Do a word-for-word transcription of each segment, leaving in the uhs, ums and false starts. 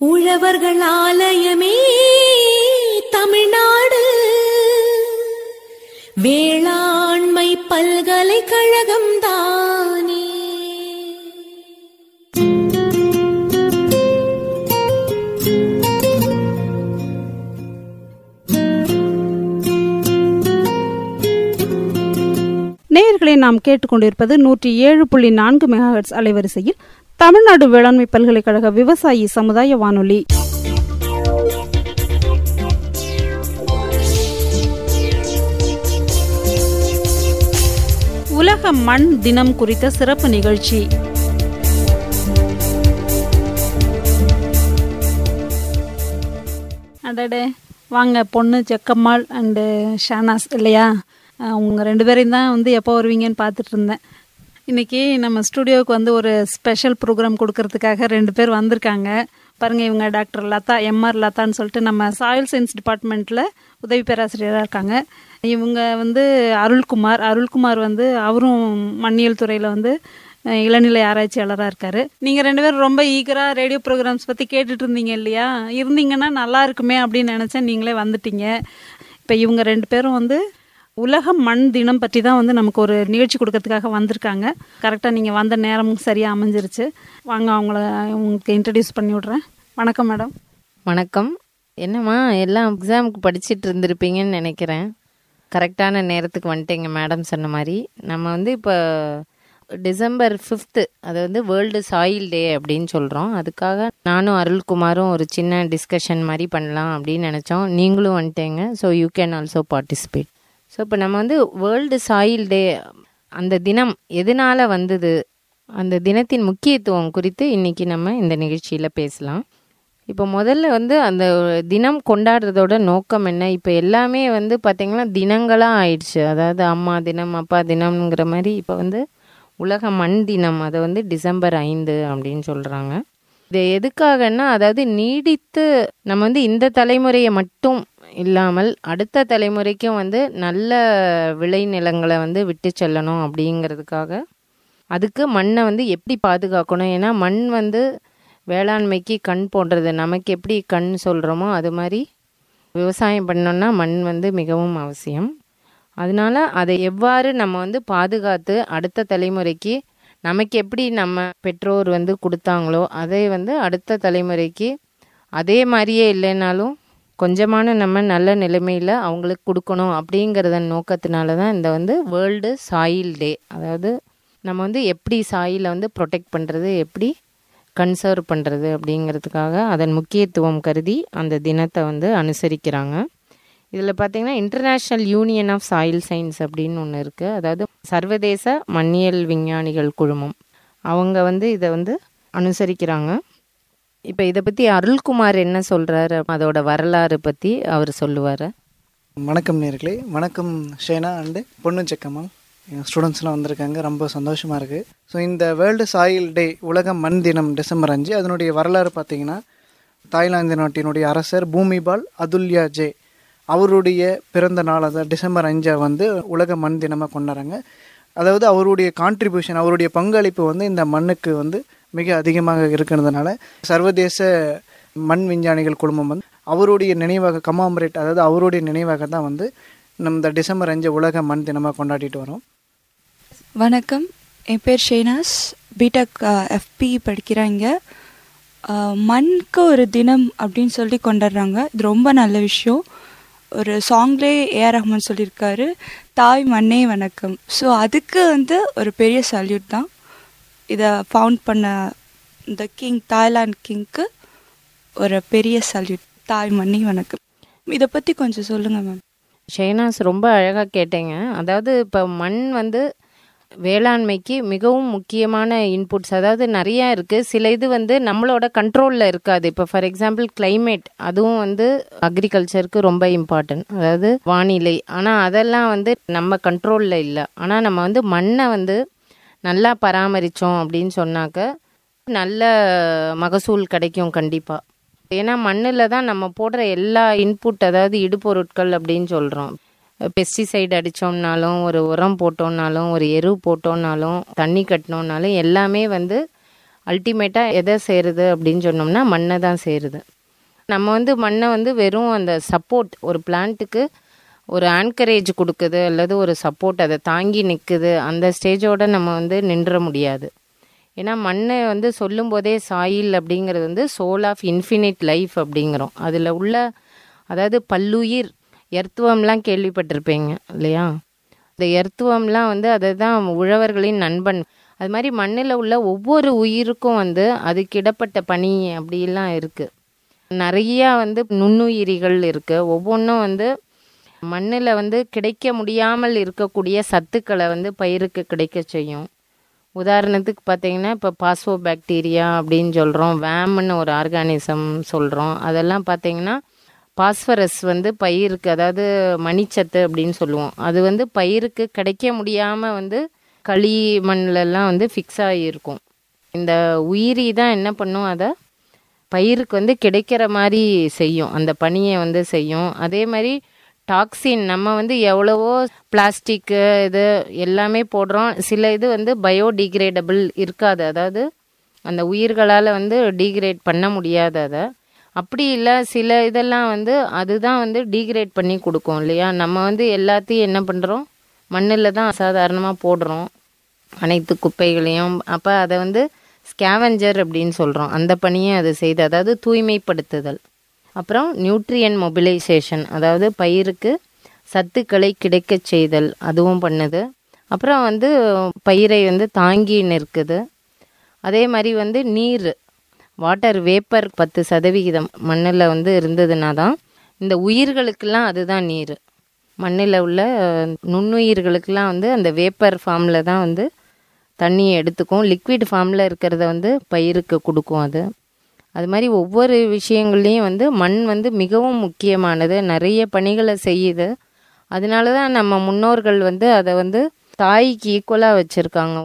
உழவர்கள் ஆலயமே தமிழ்நாடு வேளாண்மை பல்கலைக்கழகம் தானே. நேயர்களை நாம் கேட்டுக்கொண்டிருப்பது நூற்றி ஏழு புள்ளி நான்கு மெகாஹெர்ட்ஸ் அலைவரிசையில் தமிழ்நாடு வேளாண்மை பல்கலைக்கழக விவசாயி சமுதாய வானொலி. உலக மண் தினம் குறித்த சிறப்பு நிகழ்ச்சி. அடடே வாங்க, பொண்ணு ஜக்கம்மாள் அண்டு ஷானாஸ் இல்லையா? அவங்க ரெண்டு பேரையும் தான் வந்து எப்போ வருவீங்கன்னு பார்த்துட்டு இருந்தேன். இன்றைக்கி நம்ம ஸ்டுடியோவுக்கு வந்து ஒரு ஸ்பெஷல் ப்ரோக்ராம் கொடுக்கறதுக்காக ரெண்டு பேர் வந்திருக்காங்க. பாருங்கள், இவங்க டாக்டர் லதா, எம்ஆர் லதான்னு சொல்லிட்டு நம்ம சாயில் சயின்ஸ் டிபார்ட்மெண்ட்டில் உதவி பேராசிரியராக இருக்காங்க. இவங்க வந்து அருள்குமார் அருள்குமார் வந்து அவரும் மண்ணியல் துறையில் வந்து இளநிலை ஆராய்ச்சியாளராக இருக்கார். நீங்கள் ரெண்டு பேரும் ரொம்ப ஈகராக ரேடியோ ப்ரோக்ராம்ஸ் பற்றி கேட்டுட்டு இருந்தீங்க இல்லையா? இருந்தீங்கன்னா நல்லா இருக்குமே அப்படின்னு நினச்சேன், நீங்களே வந்துட்டீங்க. இப்போ இவங்க ரெண்டு பேரும் வந்து உலக மண் தினம் பற்றி தான் வந்து நமக்கு ஒரு நிகழ்ச்சி கொடுக்கறதுக்காக வந்திருக்காங்க. கரெக்டாக நீங்கள் வந்த நேரமும் சரியாக அமைஞ்சிருச்சு. வாங்க, அவங்கள உங்களுக்கு இன்ட்ரடியூஸ் பண்ணி விட்றேன். வணக்கம் மேடம். வணக்கம். என்னம்மா எல்லாம் எக்ஸாமுக்கு படிச்சுட்டு இருந்திருப்பீங்கன்னு நினைக்கிறேன். கரெக்டான நேரத்துக்கு வந்துட்டீங்க மேடம் சொன்ன மாதிரி. நம்ம வந்து இப்போ டிசம்பர் ஃபிஃப்த்து அது வந்து வேர்ல்டு சாயில் டே அப்படின்னு சொல்கிறோம். அதுக்காக நானும் அருள்குமாரும் ஒரு சின்ன டிஸ்கஷன் மாதிரி பண்ணலாம் அப்படின்னு நினச்சோம். நீங்களும் வந்துட்டீங்க. So you can also participate. So இப்போ நம்ம வந்து வேர்ல்டு சாயில் டே, அந்த தினம் எதனால் வந்தது, அந்த தினத்தின் முக்கியத்துவம் குறித்து இன்றைக்கி நம்ம இந்த நிகழ்ச்சியில் பேசலாம். இப்போ முதல்ல வந்து அந்த தினம் கொண்டாடுறதோட நோக்கம் என்ன? இப்போ எல்லாமே வந்து பார்த்திங்கன்னா தினங்களாக ஆயிடுச்சு. அதாவது அம்மா தினம், அப்பா தினம்ங்கிற மாதிரி இப்போ வந்து உலக மண் தினம், அதை வந்து டிசம்பர் ஐந்து அப்படின்னு சொல்கிறாங்க. இது எதுக்காகன்னா, அதாவது நீடித்து நம்ம வந்து இந்த தலைமுறையை மட்டும் இல்லாமல் அடுத்த தலைமுறைக்கும் வந்து நல்ல விளைநிலங்களை வந்து விட்டு செல்லணும் அப்படிங்கிறதுக்காக, அதுக்கு மண்ணை வந்து எப்படி பாதுகாக்கணும். ஏன்னா மண் வந்து வேளாண்மைக்கு கண் போன்றது. நமக்கு எப்படி கண் சொல்கிறோமோ அது மாதிரி விவசாயம் பண்ணோன்னா மண் வந்து மிகவும் அவசியம். அதனால அதை எவ்வாறு நம்ம வந்து பாதுகாத்து அடுத்த தலைமுறைக்கு நமக்கு எப்படி நம்ம பெற்றோர் வந்து கொடுத்தாங்களோ அதை வந்து அடுத்த தலைமுறைக்கு அதே மாதிரியே இல்லைனாலும் கொஞ்சமான நம்ம நல்ல நிலைமையில் அவங்களுக்கு கொடுக்கணும் அப்படிங்கிறதன் நோக்கத்தினால தான் இந்த வந்து வேர்ல்டு சாயில் டே. அதாவது நம்ம வந்து எப்படி சாயிலை வந்து ப்ரொடெக்ட் பண்ணுறது, எப்படி கன்சர்வ் பண்ணுறது அப்படிங்கிறதுக்காக அதன் முக்கியத்துவம் கருதி அந்த தினத்தை வந்து அனுசரிக்கிறாங்க. இதில் பார்த்திங்கன்னா international union of soil science அப்படின்னு ஒன்று இருக்குது. அதாவது சர்வதேச மண்ணியல் விஞ்ஞானிகள் குழுமம், அவங்க வந்து இதை வந்து அனுசரிக்கிறாங்க. இப்போ இதை பற்றி அருள்குமார் என்ன சொல்கிறாரு, அதோட வரலாறு பற்றி அவர் சொல்லுவார். வணக்கம் நேர்களே. வணக்கம் ஷேனா அண்டு பொண்ணு செக்கம்மாள். எங்கள் ஸ்டூடெண்ட்ஸ்லாம் வந்திருக்காங்க, ரொம்ப சந்தோஷமாக இருக்குது. ஸோ இந்த வேர்ல்டு சாயில் டே, உலக மண் தினம் டிசம்பர் அஞ்சு, அதனுடைய வரலாறு பார்த்திங்கன்னா, தாய்லாந்து நாட்டினுடைய அரசர் பூமிபால் அதுல்யா ஜே அவருடைய பிறந்த நாள், அதாவது டிசம்பர் அஞ்சை வந்து உலக மண் தினமாக கொண்டாடுறாங்க. அதாவது அவருடைய கான்ட்ரிபியூஷன், அவருடைய பங்களிப்பு வந்து இந்த மண்ணுக்கு வந்து மிக அதிகமாக இருக்கிறதுனால சர்வதேச மண் விஞ்ஞானிகள் குழுமம் வந்து அவருடைய நினைவாக கமாமரேட், அதாவது அவருடைய நினைவாக தான் வந்து நம்ம இந்த டிசம்பர் அஞ்சு உலக மண் தினமாக கொண்டாடிட்டு வரோம். வணக்கம், என் பேர் ஷேனாஸ், பிடெக் எஃப்பி படிக்கிறாங்க. மண்ணுக்கு ஒரு தினம் அப்படின்னு சொல்லி கொண்டாடுறாங்க. இது ரொம்ப நல்ல விஷயம். ஒரு சாங்லேயே ஏஆர் ரஹ்மான் சொல்லியிருக்காரு, தாய் மண்ணே வணக்கம். ஸோ அதுக்கு வந்து ஒரு பெரிய சல்யூட் தான். இதை ஃபவுண்ட் பண்ண இந்த கிங், தாய்லாந்து கிங்க்கு ஒரு பெரிய சல்யூட். தாய் மண்ணே வணக்கம். இதை பற்றி கொஞ்சம் சொல்லுங்கள் மேம். ஷேனாஸ், ரொம்ப அழகாக கேட்டேங்க. அதாவது இப்போ மண் வந்து வேளாண்மைக்கு மிகவும் முக்கியமான இன்புட்ஸ், அதாவது நிறையா இருக்குது. சில இது வந்து நம்மளோட கண்ட்ரோலில் இருக்காது. இப்போ ஃபார் எக்ஸாம்பிள் கிளைமேட், அதுவும் வந்து அக்ரிகல்ச்சருக்கு ரொம்ப இம்பார்ட்டன்ட், அதாவது வானிலை. ஆனால் அதெல்லாம் வந்து நம்ம கண்ட்ரோலில் இல்லை. ஆனால் நம்ம வந்து மண்ணை வந்து நல்லா பராமரித்தோம் அப்படின்னு சொன்னாக்க நல்ல மகசூல் கிடைக்கும் கண்டிப்பாக. ஏன்னா மண்ணில் தான் நம்ம போடுற எல்லா இன்புட், அதாவது இடுபொருட்கள் அப்படின்னு சொல்கிறோம். பெஸ்டிசைடு அடித்தோம்னாலும், ஒரு உரம் போட்டோம்னாலும், ஒரு எரு போட்டோம்னாலும், தண்ணி கட்டினோம்னாலும் எல்லாமே வந்து அல்டிமேட்டாக எதை சேருது அப்படின்னு சொன்னோம்னா மண்ணை தான் சேருது. நம்ம வந்து மண்ணை வந்து வெறும் அந்த சப்போர்ட், ஒரு பிளான்ட்டுக்கு ஒரு ஆன்கரேஜ் கொடுக்குது அல்லது ஒரு சப்போர்ட் அதை தாங்கி நிற்குது, அந்த ஸ்டேஜோடு நம்ம வந்து நின்ற முடியாது. ஏன்னா மண்ணை வந்து சொல்லும் போதே சாயில் அப்படிங்கிறது வந்து சோல் ஆஃப் இன்ஃபினிட் லைஃப் அப்படிங்கிறோம். அதில் உள்ள அதாவது பல்லுயிர் எர்த்துவம்லாம் கேள்விப்பட்டிருப்பீங்க இல்லையா? இந்த எர்த்துவம்லாம் வந்து அதை தான் உழவர்களின் நண்பன். அது மாதிரி மண்ணில் உள்ள ஒவ்வொரு உயிருக்கும் வந்து அதுக்கிடப்பட்ட பனி அப்படிலாம் இருக்குது. நிறையா வந்து நுண்ணுயிரிகள் இருக்குது. ஒவ்வொன்றும் வந்து மண்ணில் வந்து கிடைக்க முடியாமல் இருக்கக்கூடிய சத்துக்களை வந்து பயிருக்கு கிடைக்க செய்யும். உதாரணத்துக்கு பார்த்தீங்கன்னா இப்போ பாஸ்போ பாக்டீரியா அப்படின்னு சொல்கிறோம், வேம்னு ஒரு ஆர்கானிசம் சொல்கிறோம். அதெல்லாம் பார்த்தீங்கன்னா பாஸ்பரஸ் வந்து பயிருக்கு, அதாவது மணிச்சத்து அப்படின்னு சொல்லுவோம், அது வந்து பயிருக்கு கிடைக்க முடியாமல் வந்து களி மண்ணிலெல்லாம் வந்து ஃபிக்ஸ் ஆகியிருக்கும். இந்த உயிரி தான் என்ன பண்ணும், அதை பயிருக்கு வந்து கிடைக்கிற மாதிரி செய்யும், அந்த பனியை வந்து செய்யும். அதே மாதிரி டாக்ஸின், நம்ம வந்து எவ்வளவோ பிளாஸ்டிக்கு இது எல்லாமே போடுறோம், சில இது வந்து பயோடிகிரேடபிள் இருக்காது, அதாவது அந்த உயிர்களால் வந்து டீக்ரேட் பண்ண முடியாது. அதை அப்படி இல்லை, சில இதெல்லாம் வந்து அதுதான் வந்து டீக்ரேட் பண்ணி கொடுக்கும் இல்லையா? நம்ம வந்து எல்லாத்தையும் என்ன பண்ணுறோம், மண்ணில் தான் அசாதாரணமாக போடுறோம் அனைத்து குப்பைகளையும். அப்போ அதை வந்து ஸ்கேவெஞ்சர் அப்படின்னு சொல்கிறோம், அந்த பணியை அது செய்து, அதாவது தூய்மைப்படுத்துதல். அப்புறம் நியூட்ரியன் மொபிலைசேஷன், அதாவது பயிருக்கு சத்துக்களை கிடைக்க செய்தல், அதுவும் பண்ணுது. அப்புறம் வந்து பயிரை வந்து தாங்கி நிற்குது. அதே மாதிரி வந்து நீர், வாட்டர் வேப்பர் பத்து சதவிகிதம் மண்ணில் வந்து இருந்ததுன்னா தான் இந்த உயிர்களுக்கெல்லாம் அதுதான் நீர். மண்ணில் உள்ள நுண்ணுயிர்களுக்கெல்லாம் வந்து அந்த வேப்பர் ஃபார்மில் தான் வந்து தண்ணியை எடுத்துக்கும், லிக்விட் ஃபார்மில் இருக்கிறத வந்து பயிருக்கு கொடுக்கும். அது அது மாதிரி ஒவ்வொரு விஷயங்கள்லேயும் வந்து மண் வந்து மிகவும் முக்கியமானது, நிறைய பணிகளை செய்யுது. அதனால தான் நம்ம முன்னோர்கள் வந்து அதை வந்து தாய்க்கு ஈக்குவலாக வச்சுருக்காங்க.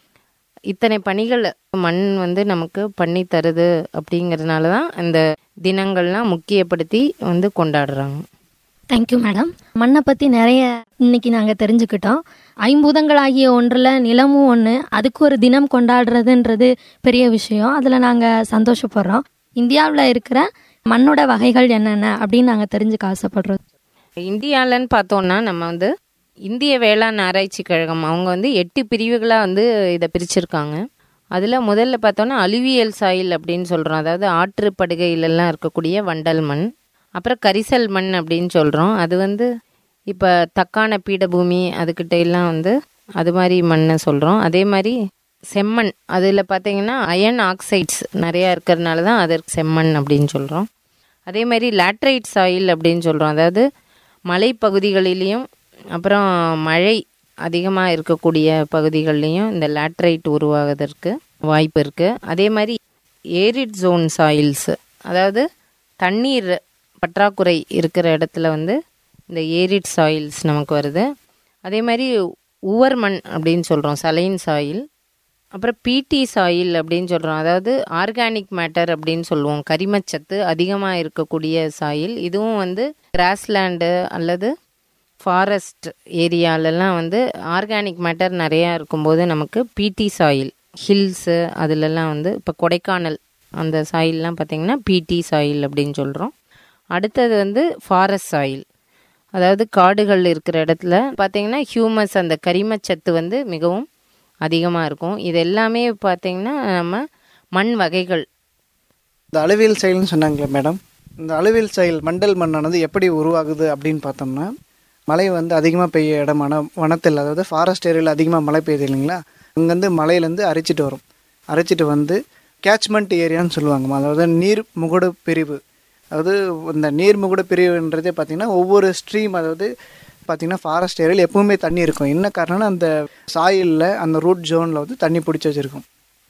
இத்தனை பணிகள் மண் வந்து நமக்கு பண்ணி தருது அப்படிங்கிறதுனால தான் அந்த தினங்கள்லாம் முக்கியப்படுத்தி வந்து கொண்டாடுறாங்க. Thank you madam. மண்ணை பற்றி நிறைய இன்னைக்கு நாங்கள் தெரிஞ்சுக்கிட்டோம். ஐம்பூதங்களாகிய ஒன்றில் நிலமும் ஒன்று, அதுக்கு ஒரு தினம் கொண்டாடுறதுன்றது பெரிய விஷயம். அதில் நாங்கள் சந்தோஷப்படுறோம். இந்தியாவில் இருக்கிற மண்ணோட வகைகள் என்னென்ன அப்படின்னு நாங்கள் தெரிஞ்சுக்க ஆசைப்படுறோம். இந்தியாவிலன்னு பார்த்தோன்னா நம்ம வந்து இந்திய வேளாண் ஆராய்ச்சி கழகம் அவங்க வந்து எட்டு பிரிவுகளாக வந்து இதை பிரிச்சிருக்காங்க. அதில் முதல்ல பார்த்தோன்னா அலுவியல் சாயில் அப்படின்னு சொல்கிறோம், அதாவது ஆற்று படுகையிலெல்லாம் இருக்கக்கூடிய வண்டல் மண். அப்புறம் கரிசல் மண் அப்படின்னு சொல்கிறோம், அது வந்து இப்போ தக்கான பீடபூமி அதுக்கிட்ட எல்லாம் வந்து அது மாதிரி மண்ணை சொல்கிறோம். அதே மாதிரி செம்மண், அதில் பார்த்தீங்கன்னா அயன் ஆக்சைட்ஸ் நிறையா இருக்கிறதுனால தான் அதற்கு செம்மண் அப்படின்னு சொல்கிறோம். அதே மாதிரி லேட்ரைட் சாயில் அப்படின்னு சொல்கிறோம், அதாவது மலைப்பகுதிகளிலையும் அப்புறம் மழை அதிகமாக இருக்கக்கூடிய பகுதிகள்லேயும் இந்த லேட்ரைட் உருவாவதற்கு வாய்ப்பு இருக்குது. அதே மாதிரி ஏரிட் ஜோன் சாயில்ஸ், அதாவது தண்ணீர் பற்றாக்குறை இருக்கிற இடத்துல வந்து இந்த ஏரிட் சாயில்ஸ் நமக்கு வருது. அதே மாதிரி உவர் மண் அப்படின்னு சொல்கிறோம், சலைன் சாயில். அப்புறம் பீட்டி சாயில் அப்படின்னு சொல்கிறோம், அதாவது ஆர்கானிக் மேட்டர் அப்படின்னு சொல்லுவோம், கரிமச்சத்து அதிகமாக இருக்கக்கூடிய சாயில். இதுவும் வந்து கிராஸ்லேண்டு அல்லது ஃபாரஸ்ட் ஏரியாலெல்லாம் வந்து ஆர்கானிக் மேட்டர் நிறையா இருக்கும்போது நமக்கு பீட்டி சாயில், ஹில்ஸு அதிலெல்லாம் வந்து இப்போ கொடைக்கானல் அந்த சாயிலெலாம் பார்த்திங்கன்னா பீட்டி சாயில் அப்படின்னு சொல்கிறோம். அடுத்தது வந்து ஃபாரஸ்ட் சாயில், அதாவது காடுகள் இருக்கிற இடத்துல பார்த்திங்கன்னா ஹியூமஸ், அந்த கரிமச்சத்து வந்து மிகவும் அதிகமாக இருக்கும். இது எல்லாமே பார்த்திங்கன்னா நம்ம மண் வகைகள். இந்த அலுவியல் சாயில்னு சொன்னாங்களே மேடம், இந்த அலுவியல் சாயில் மண்டல் மண்ணானது எப்படி உருவாகுது அப்படின்னு பார்த்தோம்னா, மழை வந்து அதிகமாக பெய்ய இடமான வனத்தில், அதாவது ஃபாரஸ்ட் ஏரியாவில் அதிகமாக மழை பெய்யுது இல்லைங்களா, அங்கேருந்து மலையிலேருந்து அரைச்சிட்டு வரும். அரைச்சிட்டு வந்து கேட்ச்மெண்ட் ஏரியான்னு சொல்லுவாங்க, அதாவது நீர் முகடு பிரிவு. அதாவது இந்த நீர் முகடு பிரிவுன்றதே பார்த்திங்கன்னா ஒவ்வொரு ஸ்ட்ரீம், அதாவது பார்த்திங்கன்னா ஃபாரஸ்ட் ஏரியாவில் எப்பவுமே தண்ணி இருக்கும். என்ன காரணம்னா அந்த சாயிலில் அந்த ரூட் ஜோனில் வந்து தண்ணி பிடிச்சி வச்சுருக்கும்.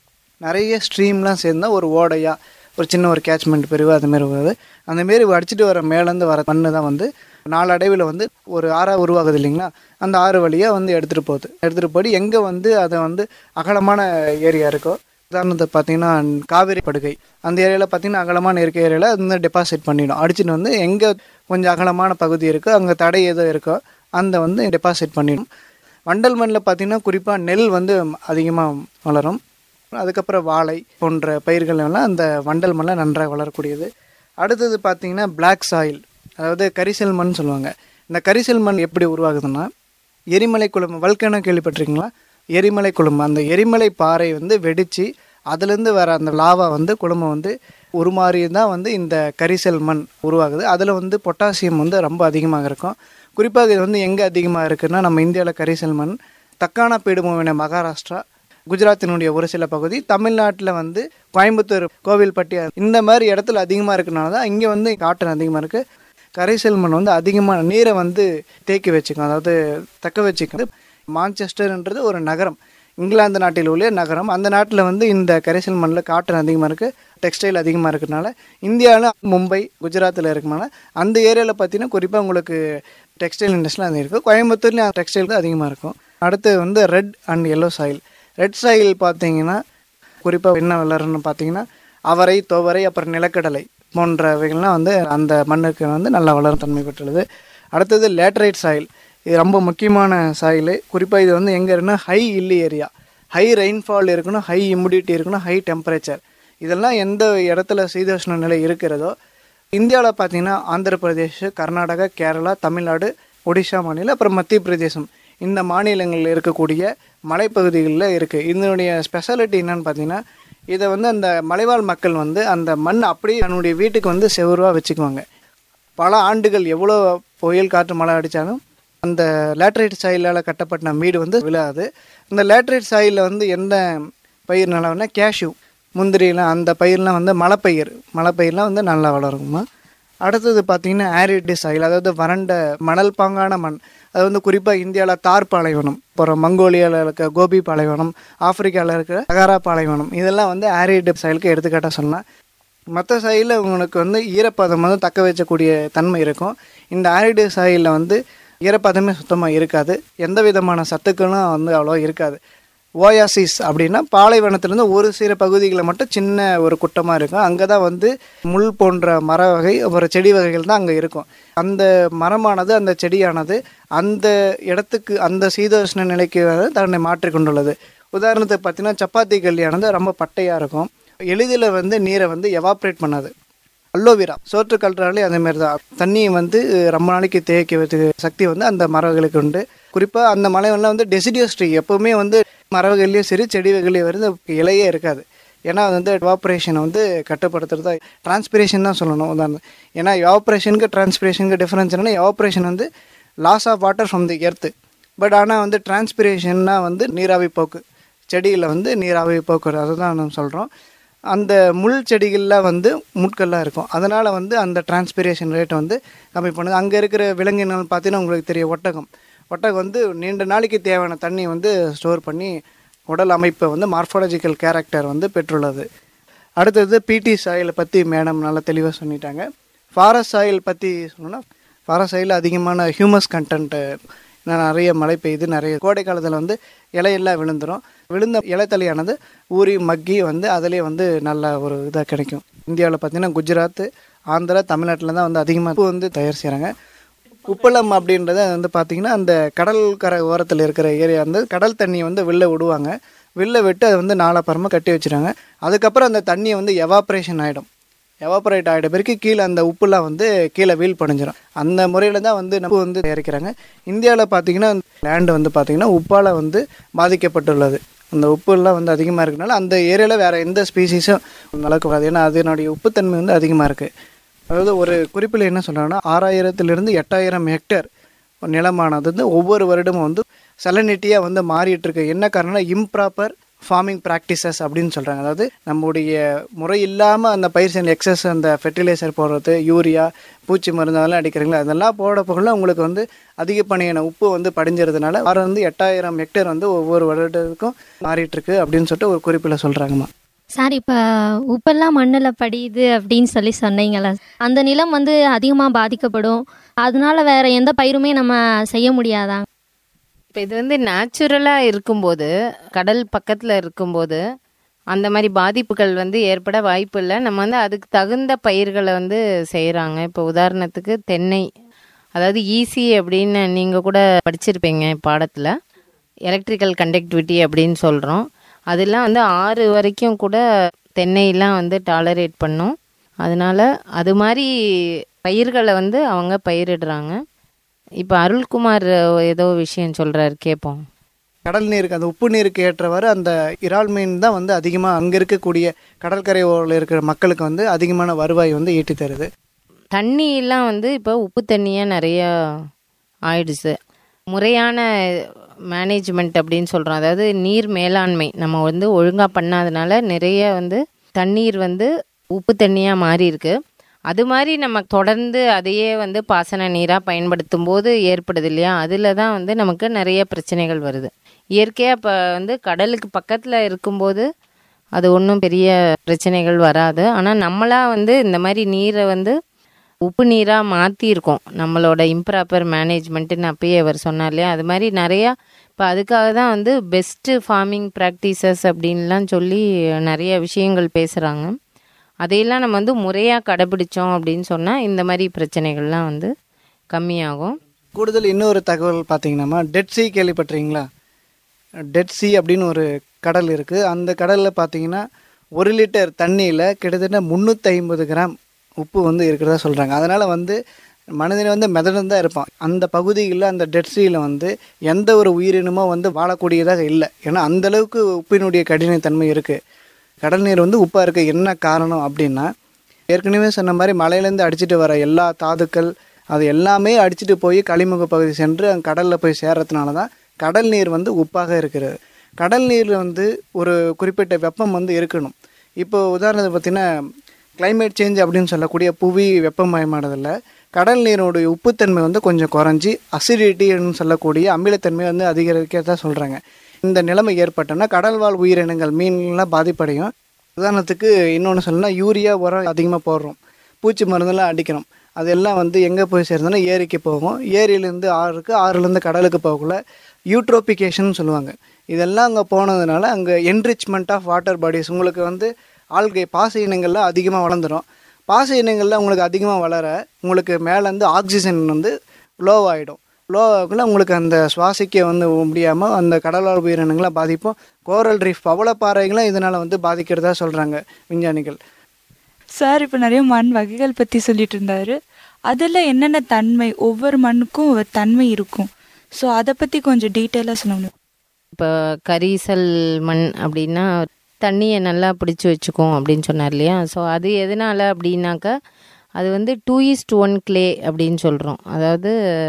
நிறைய ஸ்ட்ரீம்லாம் சேர்ந்தால் ஒரு ஓடையாக ஒரு சின்ன ஒரு கேட்ச்மெண்ட் பிரிவு அதுமாரி வருது. அந்தமாரி அடிச்சுட்டு வர மேலேருந்து வர மண்ணு தான் வந்து நாளடைவில் வந்து ஒரு ஆறாக உருவாகுது இல்லைங்களா, அந்த ஆறு வழியாக வந்து எடுத்துகிட்டு போகுது. எடுத்துகிட்டு போய் எங்கே வந்து அதை வந்து அகலமான ஏரியா இருக்கோ, உதாரணத்துக்கு பார்த்தீங்கன்னா காவேரி படுகை அந்த ஏரியாவில் பார்த்தீங்கன்னா அகலமான இருக்க ஏரியாவில் அது வந்து டெபாசிட் பண்ணிடும். அடிச்சுட்டு வந்து எங்கே கொஞ்சம் அகலமான பகுதி இருக்கோ, அங்கே தடை எதோ இருக்கோ அந்த வந்து டெபாசிட் பண்ணிடும். வண்டல் மண்ணில் பார்த்திங்கன்னா குறிப்பாக நெல் வந்து அதிகமாக வளரும். அதுக்கப்புறம் வாழை போன்ற பயிர்கள் எல்லாம் அந்த வண்டல் மண்ணில் நன்றாக வளரக்கூடியது. அடுத்தது பார்த்திங்கன்னா பிளாக் சாயில், அதாவது கரிசல் மண் சொல்லுவாங்க. இந்த கரிசல் மண் எப்படி உருவாகுதுன்னா, எரிமலை குழம்பு வல்கனோ கேள்விப்பட்டிருக்கீங்களா? எரிமலை குழம்பு, அந்த எரிமலை பாறை வந்து வெடித்து அதுலேருந்து வர அந்த லாவா வந்து குழம்பு வந்து உருமாறி தான் வந்து இந்த கரிசல் மண் உருவாகுது. அதில் வந்து பொட்டாசியம் வந்து ரொம்ப அதிகமாக இருக்கும். குறிப்பாக இது வந்து எங்கே அதிகமாக இருக்குதுன்னா, நம்ம இந்தியாவில் கரிசல் மண் தக்கான பீடபூமியான மகாராஷ்டிரா, குஜராத்தினுடைய ஒரு சில பகுதி, தமிழ்நாட்டில் வந்து கோயம்புத்தூர், கோவில்பட்டி இந்த மாதிரி இடத்துல அதிகமாக இருக்கனால தான் இங்கே வந்து காட்டன் அதிகமாக இருக்குது. கரிசல் மண் வந்து அதிகமான நீரை வந்து தேக்கி வச்சுக்கும், அதாவது தக்க வச்சுக்கும். மான்செஸ்டர்ன்றது ஒரு நகரம், இங்கிலாந்து நாட்டில் உள்ள நகரம். அந்த நாட்டில் வந்து இந்த கரிசல் மண்ணில் காட்டன் அதிகமாக இருக்குது, டெக்ஸ்டைல் அதிகமாக இருக்கிறனால. இந்தியாவில் மும்பை, குஜராத்தில் இருக்கனால அந்த ஏரியாவில் பார்த்தீங்கன்னா குறிப்பாக உங்களுக்கு டெக்ஸ்டைல் இண்டஸ்ட்ரியில் அது இருக்குது. கோயம்புத்தூர்லேயும் டெக்ஸ்டைல் தான் அதிகமாக இருக்கும். அடுத்து வந்து red and yellow soil. Red soil பார்த்தீங்கன்னா குறிப்பாக என்ன வளருன்னு பார்த்தீங்கன்னா அவரை, துவரை, அப்புறம் நிலக்கடலை போன்றவைகள்லாம் வந்து அந்த மண்ணுக்கு வந்து நல்லா வளரும் தன்மை பெற்றுள்ளது. அடுத்தது லேட்டரைட் சாயில். இது ரொம்ப முக்கியமான சாயில். குறிப்பாக இது வந்து எங்கே இருக்குன்னா high hilly area, high rainfall இருக்கணும், ஹை ஹியூமிடிட்டி இருக்கணும், ஹை டெம்பரேச்சர். இதெல்லாம் எந்த இடத்துல சீதோஷ்ண நிலை இருக்கிறதோ, இந்தியாவில் பார்த்தீங்கன்னா ஆந்திர பிரதேஷ், கர்நாடகா, கேரளா, தமிழ்நாடு, ஒடிஷா மாநிலம், அப்புறம் மத்திய பிரதேசம், இந்த மாநிலங்களில் இருக்கக்கூடிய மலைப்பகுதிகளில் இருக்குது. இதனுடைய ஸ்பெஷாலிட்டி என்னன்னு பார்த்தீங்கன்னா, இதை வந்து அந்த மலைவாழ் மக்கள் வந்து அந்த மண் அப்படியே தன்னுடைய வீட்டுக்கு வந்து செவருவாக வச்சுக்குவாங்க. பல ஆண்டுகள் எவ்வளோ புயல் காற்று மழை அடித்தாலும் அந்த லேட்டரைட் சாயிலால் கட்டப்பட்ட வீடு வந்து விழாது. இந்த லேட்டரைட் சாயிலில் வந்து எந்த பயிர் நிலவுனா கேஷ்யூ, முந்திரிலாம், அந்த பயிரெலாம் வந்து மலைப்பயிர் மலைப்பயிரெலாம் வந்து நல்லா வளருமா. அடுத்தது பார்த்திங்கன்னா ஆரிட் சாயில், அதாவது வறண்ட மணல் பாங்கான மண். அது வந்து குறிப்பாக இந்தியாவில் தார் பாலைவனம், அப்புறம் மங்கோலியாவில் இருக்க கோபி பாலைவனம், ஆப்பிரிக்காவில் இருக்கிற சகாரா பாலைவனம், இதெல்லாம் வந்து ஆரிட் சாயிலுக்கு எடுத்துக்காட்டாக சொல்லலாம். மற்ற சாயிலில் உங்களுக்கு வந்து ஈரப்பதம் வந்து தக்க வச்சக்கூடிய தன்மை இருக்கும். இந்த ஆரிட் சாயிலில் வந்து ஈரப்பதமே சுத்தமாக இருக்காது, எந்த விதமான சத்துக்களும் வந்து அவ்வளோ இருக்காது. ஓயாசிஸ் அப்படின்னா பாலைவனத்துலேருந்து ஒரு சில பகுதிகளில் மட்டும் சின்ன ஒரு குட்டமாக இருக்கும். அங்கே தான் வந்து முள் போன்ற மர வகை, ஒரு செடி வகைகள் தான் அங்கே இருக்கும். அந்த மரமானது, அந்த செடியானது அந்த இடத்துக்கு, அந்த சீதோஷ்ண நிலைக்கு தன்னை மாற்றிக்கொண்டுள்ளது. உதாரணத்துக்கு பார்த்தீங்கன்னா சப்பாத்தி கல்லியானது ரொம்ப பட்டையாக இருக்கும், எளிதில் வந்து நீரை வந்து எவாப்ரேட் பண்ணாது. அல்லோவிரா சோற்று கல்றாலே அதேமாரி தான், தண்ணியை வந்து ரொம்ப நாளைக்கு தேய்க்க வச்சு சக்தி வந்து அந்த மரங்களுக்கு உண்டு. குறிப்பாக அந்த மலைவெல்லாம் வந்து டெசிடியஸ் ட்ரீ, எப்போவுமே வந்து மரவகையிலையும் சரி செடி வகையிலையும் வந்து இலையே இருக்காது. ஏன்னா அது வந்து எவாப்ரேஷனை வந்து கட்டுப்படுத்துறது தான், டிரான்ஸ்பிரேஷன் தான் சொல்லணும் உதாரணம். ஏன்னா எவாப்ரேஷனுக்கு டிரான்ஸ்பிரேஷனுக்கு டிஃப்ரென்ஸ் என்னன்னா, எவாப்ரேஷன் வந்து loss of water from the earth, but ஆனால் வந்து டிரான்ஸ்பிரேஷன்னா வந்து நீராவி போக்கு, செடியில் வந்து நீராவி போக்குறது, அதுதான் நம்ம சொல்கிறோம். அந்த முள் செடிகளில் வந்து முட்கள்லாம் இருக்கும், அதனால் வந்து அந்த டிரான்ஸ்பிரேஷன் ரேட்டை வந்து கம்மி பண்ணுது. அங்கே இருக்கிற விலங்கினங்கள் பார்த்தீங்கன்னா உங்களுக்கு தெரியும், ஒட்டகம் ஒட்டகம் வந்து நீண்ட நாளைக்கு தேவையான தண்ணி வந்து ஸ்டோர் பண்ணி உடல் அமைப்பை வந்து மார்ஃபாலஜிக்கல் கேரக்டர் வந்து பெற்றுள்ளது. அடுத்தது பிடி சாயில் பற்றி மேடம் நல்லா தெளிவாக சொல்லிட்டாங்க. ஃபாரஸ்ட் சாயில் பற்றி சொன்னோன்னா, ஃபாரஸ்ட் சாயில் அதிகமான ஹியூமஸ் கண்டென்ட்டு, நிறைய மழை பெய்யுது, நிறைய கோடை காலத்தில் வந்து இலையெல்லாம் விழுந்துடும். விழுந்த இலைத்தலையானது ஊறி மக்கி வந்து அதிலே வந்து நல்ல ஒரு இதாக கிடைக்கும். இந்தியாவில் பார்த்திங்கன்னா குஜராத், ஆந்திரா, தமிழ்நாட்டில் தான் வந்து அதிகமாக உப்பு வந்து தயார் செய்கிறாங்க. உப்பளம் அப்படின்றத வந்து பார்த்திங்கன்னா அந்த கடல் கரை ஓரத்தில் இருக்கிற ஏரியா வந்து கடல் தண்ணியை வந்து வெளில விடுவாங்க. வெளில விட்டு அதை வந்து நாலாப்புறமாக கட்டி வச்சுருவாங்க. அதுக்கப்புறம் அந்த தண்ணியை வந்து எவாப்ரேஷன் ஆகிடும். எவாப்ரேட் ஆகிட்ட பிறகு கீழே அந்த உப்புலாம் வந்து கீழே வீல் படிஞ்சிடும். அந்த முறையில் தான் வந்து நம்ம வந்து தயாரிக்கிறாங்க. இந்தியாவில் பார்த்திங்கன்னா லேண்டு வந்து பார்த்திங்கன்னா உப்பால் வந்து பாதிக்கப்பட்டுள்ளது. அந்த உப்புலாம் வந்து அதிகமாக இருக்கிறனால அந்த ஏரியாவில் வேறு எந்த ஸ்பீசிஸும் வளர்க்கக்கூடாது. ஏன்னா அதனுடைய உப்புத்தன்மை வந்து அதிகமாக இருக்குது. அதாவது ஒரு குறிப்பில் என்ன சொல்கிறாங்கன்னா, ஆறாயிரத்துலேருந்து எட்டாயிரம் ஹெக்டேர் நிலமானது வந்து ஒவ்வொரு வருடமும் வந்து சலனிட்டியாக வந்து மாறிட்டுருக்கு. என்ன காரணம்னா இம்ப்ராப்பர் ஃபார்மிங் ப்ராக்டிசஸ் அப்படின்னு சொல்கிறாங்க. அதாவது நம்முடைய முறை இல்லாமல் அந்த பயிர் செய்ய எக்ஸஸ் அந்த ஃபெர்டிலைசர் போடுறது, யூரியா, பூச்சி மருந்து அதெல்லாம் அடிக்கிறீங்களா, அதெல்லாம் போட போகல உங்களுக்கு வந்து அதிகப்படியான உப்பு வந்து படிஞ்சிறதுனால ஆறு வந்து எட்டாயிரம் ஹெக்டேர் வந்து ஒவ்வொரு வருடத்துக்கும் மாறிட்டுருக்கு அப்படின்னு சொல்லிட்டு ஒரு குறிப்பில் சொல்கிறாங்கம்மா. சார், இப்போ உப்பெல்லாம் மண்ணில் படியுது அப்படின்னு சொல்லி சொன்னீங்களா, அந்த நிலம் வந்து அதிகமாக பாதிக்கப்படும், அதனால வேற எந்த பயிருமே நம்ம செய்ய முடியாதா? இப்போ இது வந்து நேச்சுரலாக இருக்கும்போது, கடல் பக்கத்தில் இருக்கும்போது அந்த மாதிரி பாதிப்புகள் வந்து ஏற்பட வாய்ப்பு இல்லை. நம்ம வந்து அதுக்கு தகுந்த பயிர்களை வந்து செய்கிறாங்க. இப்போ உதாரணத்துக்கு தென்னை, அதாவது ஈசி அப்படின்னு நீங்கள் கூட படிச்சிருப்பீங்க பாடத்தில், எலக்ட்ரிக்கல் கண்டக்டிவிட்டி அப்படின்னு சொல்கிறோம். அதெல்லாம் வந்து ஆறு வரைக்கும் கூட தென்னையெல்லாம் வந்து டாலரேட் பண்ணும். அதனால் அது மாதிரி பயிர்களை வந்து அவங்க பயிரிடுறாங்க. இப்போ அருள்குமார் ஏதோ விஷயம் சொல்கிறாரு, கேட்போம். கடல் நீருக்கு அந்த உப்பு நீருக்கு ஏற்றவாறு அந்த இறால் மீன் தான் வந்து அதிகமாக அங்கே இருக்கக்கூடிய கடற்கரை ஓரில் இருக்கிற மக்களுக்கு வந்து அதிகமான வருவாய் வந்து ஈட்டி தருது. தண்ணியெல்லாம் வந்து இப்போ உப்பு தண்ணியாக நிறையா ஆயிடுச்சு. முறையான மேனேஜ்மெண்ட் அப்படின்னு சொல்கிறோம், அதாவது நீர் மேலாண்மை நம்ம வந்து ஒழுங்காக பண்ணாதனால நிறைய வந்து தண்ணீர் வந்து உப்பு தண்ணியாக மாறி இருக்கு. அது மாதிரி நம்ம தொடர்ந்து அதையே வந்து பாசன நீராக பயன்படுத்தும் போது ஏற்படுது இல்லையா, அதில் தான் வந்து நமக்கு நிறைய பிரச்சனைகள் வருது. இயற்கையாக இப்போ வந்து கடலுக்கு பக்கத்தில் இருக்கும்போது அது ஒன்றும் பெரிய பிரச்சனைகள் வராது. ஆனால் நம்மளாக வந்து இந்த மாதிரி நீரை வந்து உப்பு நீராக மாற்றிருக்கோம், நம்மளோட இம்ப்ராப்பர் மேனேஜ்மெண்ட்டுன்னு அப்பயே அவர் சொன்னார் இல்லையா. அது மாதிரி நிறையா இப்போ அதுக்காக தான் வந்து பெஸ்ட்டு ஃபார்மிங் ப்ராக்டிசஸ் அப்படின்லாம் சொல்லி நிறைய விஷயங்கள் பேசுகிறாங்க. அதையெல்லாம் நம்ம வந்து முறையாக கடைபிடிச்சோம் அப்படின்னு சொன்னால் இந்த மாதிரி பிரச்சனைகள்லாம் வந்து கம்மியாகும். கூடுதல் இன்னொரு தகவல் பார்த்தீங்கன்னா, டெட் சீ கேள்விப்பட்டிருக்கீங்களா? டெட் சீ அப்படின்னு ஒரு கடல் இருக்குது. அந்த கடலில் பார்த்தீங்கன்னா ஒரு லிட்டர் தண்ணியில் கிட்டத்தட்ட முந்நூற்றி ஐம்பது கிராம் உப்பு வந்து இருக்கிறதா சொல்கிறாங்க. அதனால் வந்து மனிதனை வந்து மிதந்து தான் இருப்பான். அந்த பகுதியில் அந்த டெட் சீயில் வந்து எந்த ஒரு உயிரினமும் வந்து வாழக்கூடியதாக இல்லை. ஏன்னா அந்தளவுக்கு உப்பினுடைய கடினத்தன்மை இருக்குது. கடல் நீர் வந்து உப்பாக இருக்க என்ன காரணம் அப்படின்னா, ஏற்கனவே சொன்ன மாதிரி மலையிலேருந்து அடிச்சுட்டு வர எல்லா தாதுக்கள் அது எல்லாமே அடிச்சுட்டு போய் கழிமுக பகுதி சென்று அங்கே கடலில் போய் சேர்றதுனால தான் கடல் நீர் வந்து உப்பாக இருக்கிறது. கடல் நீரில் வந்து ஒரு குறிப்பிட்ட வெப்பம் வந்து இருக்கணும். இப்போ உதாரணத்துக்கு பார்த்திங்கன்னா, கிளைமேட் சேஞ்ச் அப்படின்னு சொல்லக்கூடிய புவி வெப்பமயமானதில் கடல் நீரோடைய உப்புத்தன்மை வந்து கொஞ்சம் குறைஞ்சி அசிடிட்டின்னு சொல்லக்கூடிய அமிலத்தன்மை வந்து அதிகரிக்கிறதா சொல்கிறாங்க. இந்த நிலைமை ஏற்பட்டோன்னா கடல்வாழ் உயிரினங்கள் மீன்லாம் பாதிப்படையும். உதாரணத்துக்கு இன்னொன்று சொல்லணும்னா, யூரியா உரம் அதிகமாக போடுறோம், பூச்சி மருந்தெல்லாம் அடிக்கிறோம். அதெல்லாம் வந்து எங்கே போய் சேர்ந்தோன்னா ஏரிக்கு போகும். ஏரியிலேருந்து ஆறுக்கு, ஆறுலேருந்து கடலுக்கு போகக்குள்ள யூட்ரோபிகேஷன் சொல்லுவாங்க. இதெல்லாம் அங்கே போனதுனால அங்கே என்ரிச்மெண்ட் ஆஃப் வாட்டர் பாடிஸ், உங்களுக்கு வந்து ஆல்கை பாச இனங்கள்லாம் அதிகமாக வளர்ந்துடும். பாச இனங்கள்லாம் உங்களுக்கு அதிகமாக வளர உங்களுக்கு மேலேருந்து ஆக்சிஜன் வந்து லோவாகிடும். லோவாகக்குள்ள உங்களுக்கு அந்த சுவாசிக்க வந்து முடியாமல் அந்த கடலால் உயிரினங்களாம் பாதிப்போம். கோரல் ரீஃப் பவளப்பாறைகளும் இதனால் வந்து பாதிக்கிறதா சொல்கிறாங்க விஞ்ஞானிகள். சார் இப்போ நிறைய மண் வகைகள் பற்றி சொல்லிட்டு இருந்தார். அதில் என்னென்ன தன்மை, ஒவ்வொரு மண்ணுக்கும் ஒரு தன்மை இருக்கும். ஸோ அதை பற்றி கொஞ்சம் டீட்டெயிலாக சொல்லணும். இப்போ கரிசல் மண் அப்படின்னா தண்ணியை நல்லா பிடிச்சி வச்சுக்கும் அப்படின்னு சொன்னார் இல்லையா. ஸோ அது எதனால் அப்படின்னாக்கா, அது வந்து டூ ஈஸ்ட் ஒன் கிளே அப்படின்னு சொல்கிறோம். அதாவது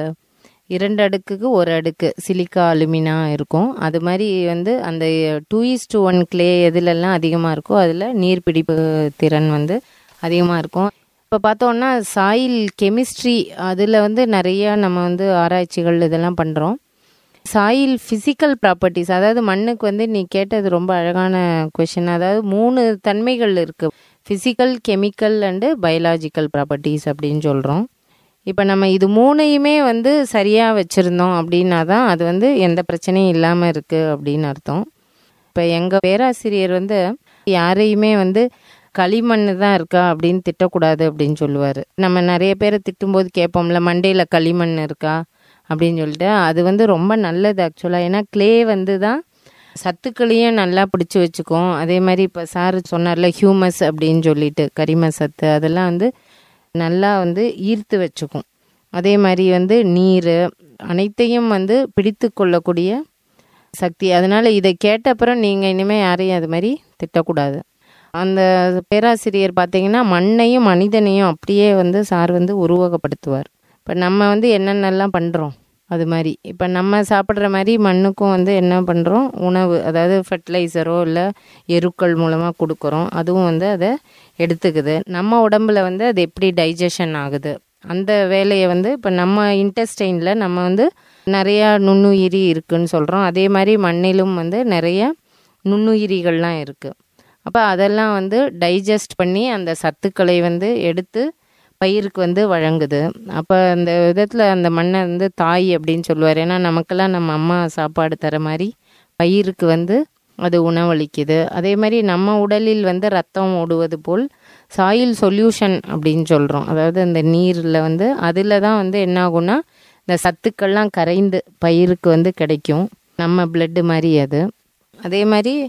இரண்டு அடுக்குக்கு ஒரு அடுக்கு சிலிக்கா அலுமினா இருக்கும். அது மாதிரி வந்து அந்த டூ ஈஸ்ட் ஒன் கிளே எதுலெல்லாம் அதிகமாக இருக்கோ அதில் நீர்பிடிப்பு திறன் வந்து அதிகமாக இருக்கும். இப்போ பார்த்தோன்னா சாயில் கெமிஸ்ட்ரி அதில் வந்து நிறையா நம்ம வந்து ஆராய்ச்சிகள் இதெல்லாம் பண்ணுறோம். சாயில் ஃபிசிக்கல் ப்ராப்பர்ட்டிஸ், அதாவது மண்ணுக்கு வந்து நீ கேட்டது ரொம்ப அழகான கொஷின். அதாவது மூணு தன்மைகள் இருக்குது, physical, chemical and biological properties அப்படின்னு சொல்கிறோம். இப்போ நம்ம இது மூணையுமே வந்து சரியாக வச்சுருந்தோம் அப்படின்னா தான் அது வந்து எந்த பிரச்சனையும் இல்லாமல் இருக்குது அப்படின்னு அர்த்தம். இப்போ எங்கள் பேராசிரியர் வந்து யாரையுமே வந்து களிமண் தான் இருக்கா அப்படின்னு திட்டக்கூடாது அப்படின்னு சொல்லுவார். நம்ம நிறைய பேரை திட்டும்போது கேட்போம்ல, மண்டையில் களிமண் இருக்கா அப்படின்னு சொல்லிட்டு. அது வந்து ரொம்ப நல்லது ஆக்சுவலாக. ஏன்னா கிளே வந்து தான் சத்துக்களையும் நல்லா பிடிச்சி வச்சுக்கும். அதே மாதிரி இப்போ சார் சொன்னார்ல ஹியூமஸ் அப்படின்னு சொல்லிட்டு கரிம சத்து, அதெல்லாம் வந்து நல்லா வந்து ஈர்த்து வச்சுக்கும். அதே மாதிரி வந்து நீர் அனைத்தையும் வந்து பிடித்து கொள்ளக்கூடிய சக்தி. அதனால் இதை கேட்ட அப்புறம் நீங்கள் இனிமேல் யாரையும் அது மாதிரி திட்டக்கூடாது. அந்த பேராசிரியர் பார்த்தீங்கன்னா மண்ணையும் மனிதனையும் அப்படியே வந்து சார் வந்து உருவகப்படுத்துவார். இப்போ நம்ம வந்து என்னென்னலாம் பண்ணுறோம் அது மாதிரி, இப்போ நம்ம சாப்பிட்ற மாதிரி மண்ணுக்கும் வந்து என்ன பண்ணுறோம், உணவு, அதாவது ஃபர்டிலைசரோ இல்லை எருக்கள் மூலமாக கொடுக்குறோம். அதுவும் வந்து அதை எடுத்துக்குது. நம்ம உடம்புல வந்து அது எப்படி டைஜஷன் ஆகுது, அந்த வேலையை வந்து இப்போ நம்ம இன்டெஸ்டைனில் நம்ம வந்து நிறையா நுண்ணுயிரி இருக்குதுன்னு சொல்கிறோம். அதே மாதிரி மண்ணிலும் வந்து நிறைய நுண்ணுயிரிகள்லாம் இருக்குது. அப்போ அதெல்லாம் வந்து டைஜஸ்ட் பண்ணி அந்த சத்துக்களை வந்து எடுத்து பயிருக்கு வந்து வழங்குது. அப்போ அந்த விதத்தில் அந்த மண்ணை வந்து தாய் அப்படின்னு சொல்லுவார். ஏன்னா நமக்கெல்லாம் நம்ம அம்மா சாப்பாடு தர மாதிரி பயிருக்கு வந்து அது உணவளிக்குது. அதே மாதிரி நம்ம உடலில் வந்து ரத்தம் ஓடுவது போல் சாயில் சொல்யூஷன் அப்படின்னு சொல்கிறோம். அதாவது அந்த நீரில் வந்து அதில் தான் வந்து என்ன ஆகும்னா இந்த சத்துக்கள்லாம் கரைந்து பயிருக்கு வந்து கிடைக்கும், நம்ம பிளட்டு மாதிரி அது. அதே மாதிரி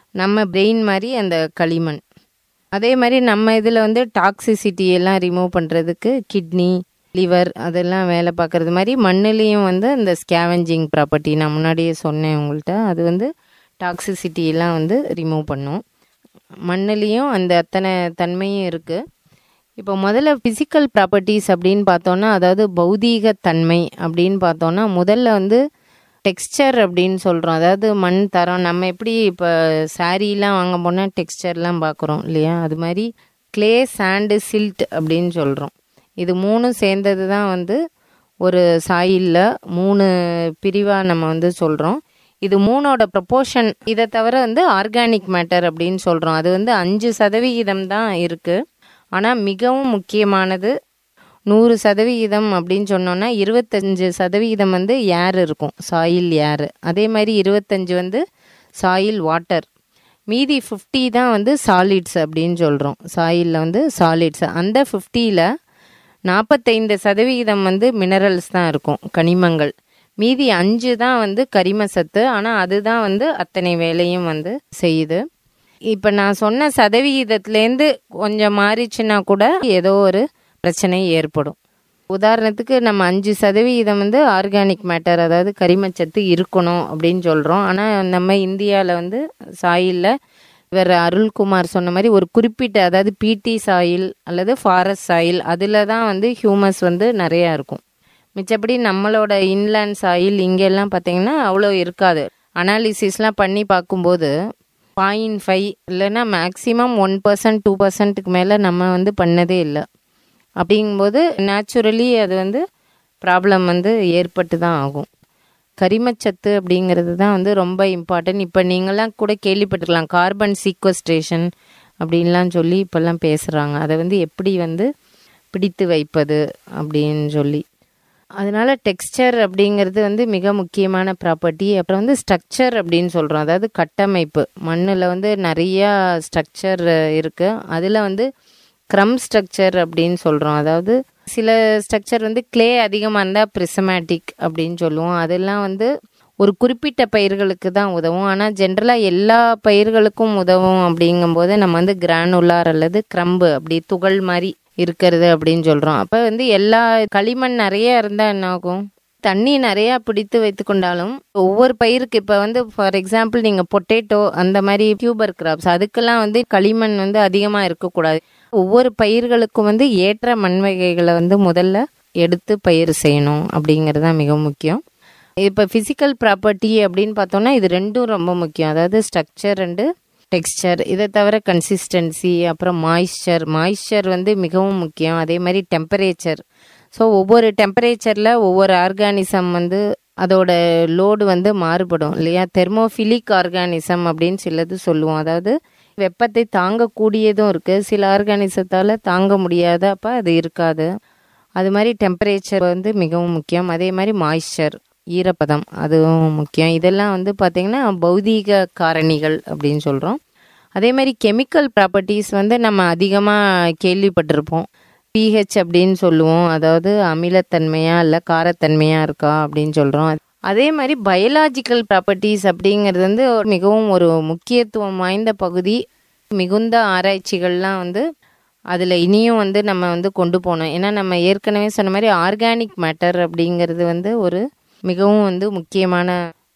நம்ம பிரெயின் மாதிரி அந்த களிமண். அதே மாதிரி நம்ம இதில் வந்து டாக்ஸிசிட்டி எல்லாம் ரிமூவ் பண்ணுறதுக்கு கிட்னி, லிவர் அதெல்லாம் வேலை பார்க்குறது மாதிரி மண்ணுலேயும் வந்து இந்த ஸ்கேவெஞ்சிங் ப்ராப்பர்ட்டி நான் முன்னாடியே சொன்னேன் உங்கள்கிட்ட, அது வந்து டாக்ஸிசிட்டி எல்லாம் வந்து ரிமூவ் பண்ணும். மண்ணுலேயும் அந்த அத்தனை தன்மையும் இருக்குது. இப்போ முதல்ல ஃபிசிக்கல் ப்ராப்பர்ட்டிஸ் அப்படின்னு பார்த்தோன்னா, அதாவது பௌதீக தன்மை அப்படின்னு பார்த்தோன்னா, முதல்ல வந்து டெக்ஸ்சர் அப்படின்னு சொல்கிறோம். அதாவது மண் தரம், நம்ம எப்படி இப்போ சாரீலாம் வாங்க போனால் டெக்ஸ்சர்லாம் பார்க்குறோம் இல்லையா, அது மாதிரி கிளே, சாண்டு, சில்ட் அப்படின்னு சொல்கிறோம். இது மூணும் சேர்ந்தது தான் வந்து ஒரு சாயிலில் மூணு பிரிவாக நம்ம வந்து சொல்கிறோம். இது மூணோட ப்ரொப்போர்ஷன். இதை தவிர வந்து ஆர்கானிக் மேட்டர் அப்படின்னு சொல்கிறோம். அது வந்து அஞ்சு சதவிகிதம் தான் இருக்குது. ஆனால் மிகவும் முக்கியமானது நூறு சதவிகிதம் அப்படின்னு சொன்னோன்னா இருபத்தஞ்சு சதவிகிதம் வந்து ஏர் இருக்கும், சாயில் ஏர். அதே மாதிரி இருபத்தஞ்சு வந்து சாயில் வாட்டர். மீதி ஃபிஃப்டி தான் வந்து சாலிட்ஸ் அப்படின்னு சொல்கிறோம். சாயிலில் வந்து சாலிட்ஸ். அந்த ஃபிஃப்டியில் நாற்பத்தைந்து சதவிகிதம் வந்து மினரல்ஸ் தான் இருக்கும், கனிமங்கள். மீதி அஞ்சு தான் வந்து கரிம சத்து. ஆனால் அதுதான் வந்து அத்தனை வேலையும் வந்து செய்யுது. இப்போ நான் சொன்ன சதவிகிதத்துலேருந்து கொஞ்சம் மாறிச்சுன்னா கூட ஏதோ ஒரு பிரச்சனை ஏற்படும். உதாரணத்துக்கு நம்ம அஞ்சு சதவிகிதம் வந்து ஆர்கானிக் மேட்டர், அதாவது கரிமச்சத்து இருக்கணும் அப்படின்னு சொல்கிறோம். ஆனால் நம்ம இந்தியாவில் வந்து சாயிலில் இவர் அருள்குமார் சொன்ன மாதிரி ஒரு குறிப்பிட்ட, அதாவது பிடி சாயில் அல்லது ஃபாரஸ்ட் சாயில், அதில் தான் வந்து ஹியூமஸ் வந்து நிறையா இருக்கும். மிச்சப்படி நம்மளோட இன்லேண்ட் சாயில் இங்கெல்லாம் பார்த்திங்கன்னா அவ்வளோ இருக்காது. அனாலிசிஸ்லாம் பண்ணி பார்க்கும்போது பாயிண்ட் ஃபைவ் இல்லைன்னா மேக்ஸிமம் ஒன் பர்சன்ட் டூ பர்சன்ட்டுக்கு மேலே நம்ம வந்து பண்ணதே இல்லை. அப்படிங்கும்போது நேச்சுரலி அது வந்து ப்ராப்ளம் வந்து ஏற்பட்டு தான் ஆகும். கரிமச்சத்து அப்படிங்கிறது தான் வந்து ரொம்ப இம்பார்ட்டன்ட். இப்போ நீங்களாம் கூட கேள்விப்பட்டிருக்கலாம் கார்பன் சீக்வஸ்ட்ரேஷன் அப்படின்லாம் சொல்லி இப்போல்லாம் பேசுகிறாங்க. அதை வந்து எப்படி வந்து பிடித்து வைப்பது அப்படின்னு சொல்லி. அதனால டெக்ஸ்சர் அப்படிங்கிறது வந்து மிக முக்கியமான ப்ராப்பர்ட்டி. அப்புறம் வந்து ஸ்ட்ரக்சர் அப்படின்னு சொல்கிறோம், அதாவது கட்டமைப்பு. மண்ணில் வந்து நிறையா ஸ்ட்ரக்சர் இருக்குது. அதில் வந்து க்ரம் ஸ்ட்ரக்சர் அப்படின்னு சொல்கிறோம். அதாவது சில ஸ்ட்ரக்சர் வந்து கிளே அதிகமாக இருந்தால் பிரிசமேட்டிக் அப்படின்னு சொல்லுவோம். அதெல்லாம் வந்து ஒரு குறிப்பிட்ட பயிர்களுக்கு தான் உதவும். ஆனால் ஜென்ரலாக எல்லா பயிர்களுக்கும் உதவும் அப்படிங்கும்போது நம்ம வந்து கிரானுலார் அல்லது க்ரம்பு அப்படி துகள் மாதிரி இருக்கிறது அப்படின்னு சொல்கிறோம். அப்போ வந்து எல்லா களிமண் நிறைய இருந்தால் என்ன ஆகும், தண்ணி நிறையா பிடித்து வைத்து கொண்டாலும் ஒவ்வொரு பயிருக்கு, இப்போ வந்து ஃபார் எக்ஸாம்பிள் நீங்கள் பொட்டேட்டோ அந்த மாதிரி டியூபர் கிராப்ஸ், அதுக்கெல்லாம் வந்து களிமண் வந்து அதிகமாக இருக்கக்கூடாது. ஒவ்வொரு பயிர்களுக்கும் வந்து ஏற்ற மண் வகைகளை வந்து முதல்ல எடுத்து பயிர் செய்யணும் அப்படிங்கிறது தான் மிக முக்கியம். இப்போ ஃபிசிக்கல் ப்ராப்பர்ட்டி அப்படின்னு பார்த்தோன்னா இது ரெண்டும் ரொம்ப முக்கியம். அதாவது ஸ்ட்ரக்சர் அண்டு டெக்ஸ்சர். இதை தவிர கன்சிஸ்டன்சி, அப்புறம் மாய்ஸ்சர். மாய்ஸ்சர் வந்து மிகவும் முக்கியம். அதே மாதிரி டெம்பரேச்சர். ஸோ ஒவ்வொரு டெம்பரேச்சரில் ஒவ்வொரு ஆர்கானிசம் வந்து அதோட லோடு வந்து மாறுபடும் இல்லையா. தெர்மோஃபிலிக் ஆர்கானிசம் அப்படின்னு சிலது சொல்லுவோம். அதாவது வெப்பத்தை தாங்கக்கூடியதும் இருக்குது, சில ஆர்கானிசத்தால் தாங்க முடியாத அப்போ அது இருக்காது. அது மாதிரி டெம்பரேச்சர் வந்து மிகவும் முக்கியம். அதே மாதிரி மாய்ஸ்சர், ஈரப்பதம், அதுவும் முக்கியம். இதெல்லாம் வந்து பார்த்திங்கன்னா பௌதீக காரணிகள் அப்படின்னு சொல்கிறோம். அதே மாதிரி கெமிக்கல் ப்ராப்பர்ட்டிஸ் வந்து நம்ம அதிகமாக கேள்விப்பட்டிருப்போம். பிஹெச் அப்படின்னு சொல்லுவோம், அதாவது அமிலத்தன்மையாக இல்லை காரத்தன்மையாக இருக்கா அப்படின்னு சொல்கிறோம். அதே மாதிரி பயாலாஜிக்கல் ப்ராப்பர்ட்டிஸ் அப்படிங்கிறது வந்து மிகவும் ஒரு முக்கியத்துவம் வாய்ந்த பகுதி. மிகுந்த ஆராய்ச்சிகள்லாம் வந்து அதில் இனியும் வந்து நம்ம வந்து கொண்டு போனோம். ஏன்னா நம்ம ஏற்கனவே சொன்ன மாதிரி ஆர்கானிக் மேட்டர் அப்படிங்கிறது வந்து ஒரு மிகவும் வந்து முக்கியமான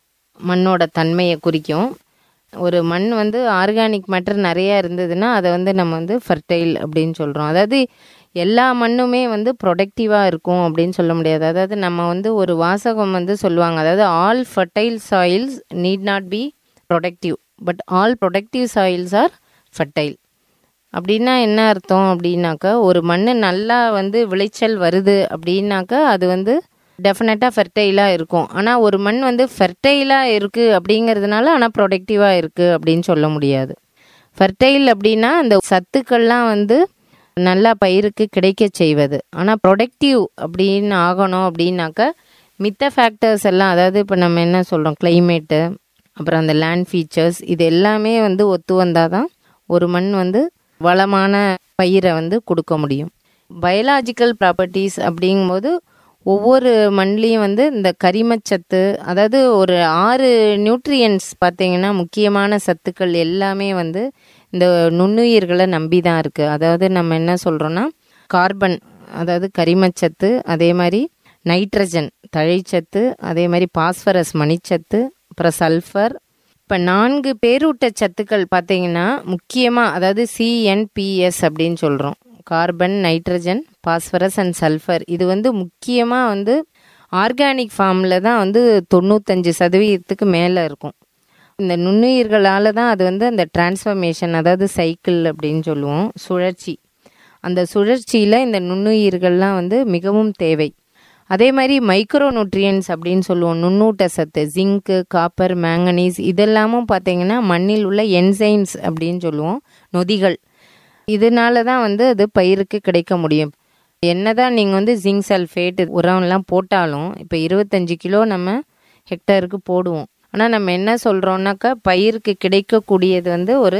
மண்ணோட தன்மையை குறிக்கும். ஒரு மண் வந்து ஆர்கானிக் மேட்டர் நிறையா இருந்ததுன்னா அதை வந்து நம்ம வந்து ஃபர்டைல் அப்படின்னு சொல்கிறோம். அதாவது எல்லா மண்ணுமே வந்து ப்ரொடக்டிவாக இருக்கும் அப்படின்னு சொல்ல முடியாது. அதாவது நம்ம வந்து ஒரு வாசகம் வந்து சொல்லுவாங்க, அதாவது all fertile soils need not be productive but all productive soils are fertile. அப்படின்னா என்ன அர்த்தம் அப்படின்னாக்கா, ஒரு மண் நல்லா வந்து விளைச்சல் வருது அப்படின்னாக்கா அது வந்து டெஃபினட்டாக ஃபெர்டைலாக இருக்கும். ஆனால் ஒரு மண் வந்து ஃபெர்டைலாக இருக்குது அப்படிங்கிறதுனால ஆனால் ப்ரொடக்டிவாக இருக்குது அப்படின்னு சொல்ல முடியாது. ஃபெர்டைல் அப்படின்னா அந்த சத்துக்கள்லாம் வந்து நல்லா பயிருக்கு கிடைக்க செய்வது. ஆனால் ப்ரொடக்டிவ் அப்படின்னு ஆகணும் அப்படின்னாக்கா மித்த ஃபேக்டர்ஸ் எல்லாம், அதாவது இப்போ நம்ம என்ன சொல்கிறோம், கிளைமேட்டு, அப்புறம் அந்த லேண்ட் ஃபீச்சர்ஸ், இது எல்லாமே வந்து ஒத்து வந்தால் தான் ஒரு மண் வந்து வளமான பயிரை வந்து கொடுக்க முடியும். பயாலாஜிக்கல் ப்ராப்பர்ட்டிஸ் அப்படிங்கும்போது ஒவ்வொரு மண்லேயும் வந்து இந்த கரிமச்சத்து, அதாவது ஒரு ஆறு நியூட்ரியன்ஸ் பார்த்தீங்கன்னா முக்கியமான சத்துக்கள் எல்லாமே வந்து இந்த நுண்ணுயிர்களை நம்பி தான் இருக்குது. அதாவது நம்ம என்ன சொல்கிறோன்னா கார்பன், அதாவது கரிமச்சத்து, அதே மாதிரி நைட்ரஜன் தழைச்சத்து, அதே மாதிரி பாஸ்பரஸ் மணிச்சத்து, அப்புறம் சல்ஃபர். இப்போ நான்கு பேரூட்ட சத்துக்கள் பார்த்தீங்கன்னா முக்கியமாக, அதாவது சிஎன்பிஎஸ் அப்படின்னு சொல்கிறோம், carbon, nitrogen, phosphorus and sulphur. இது வந்து முக்கியமாக வந்து ஆர்கானிக் ஃபார்மில் தான் வந்து தொண்ணூத்தஞ்சு சதவீதத்துக்கு மேலே இருக்கும். இந்த நுண்ணுயிர்களால் தான் அது வந்து அந்த டிரான்ஸ்ஃபர்மேஷன், அதாவது சைக்கிள் அப்படின்னு சொல்லுவோம், சுழற்சி. அந்த சுழற்சியில் இந்த நுண்ணுயிர்கள்லாம் வந்து மிகவும் தேவை. அதே மாதிரி மைக்ரோ நியூட்ரியன்ஸ் அப்படின்னு சொல்லுவோம், நுண்ணூட்ட சத்து, ஜிங்க்கு, காப்பர், மேங்கனீஸ், இதெல்லாமும் பார்த்தீங்கன்னா மண்ணில் உள்ள என்சைம்ஸ் அப்படின்னு சொல்லுவோம், நொதிகள். இதனால தான் வந்து அது பயிருக்கு கிடைக்க முடியும். என்னதான் நீங்கள் வந்து ஜிங்க் சல்ஃபேட் உரம்லாம் போட்டாலும் இப்போ இருபத்தஞ்சி கிலோ நம்ம ஹெக்டருக்கு போடுவோம். ஆனால் நம்ம என்ன சொல்கிறோம்னாக்கா பயிருக்கு கிடைக்கக்கூடியது வந்து ஒரு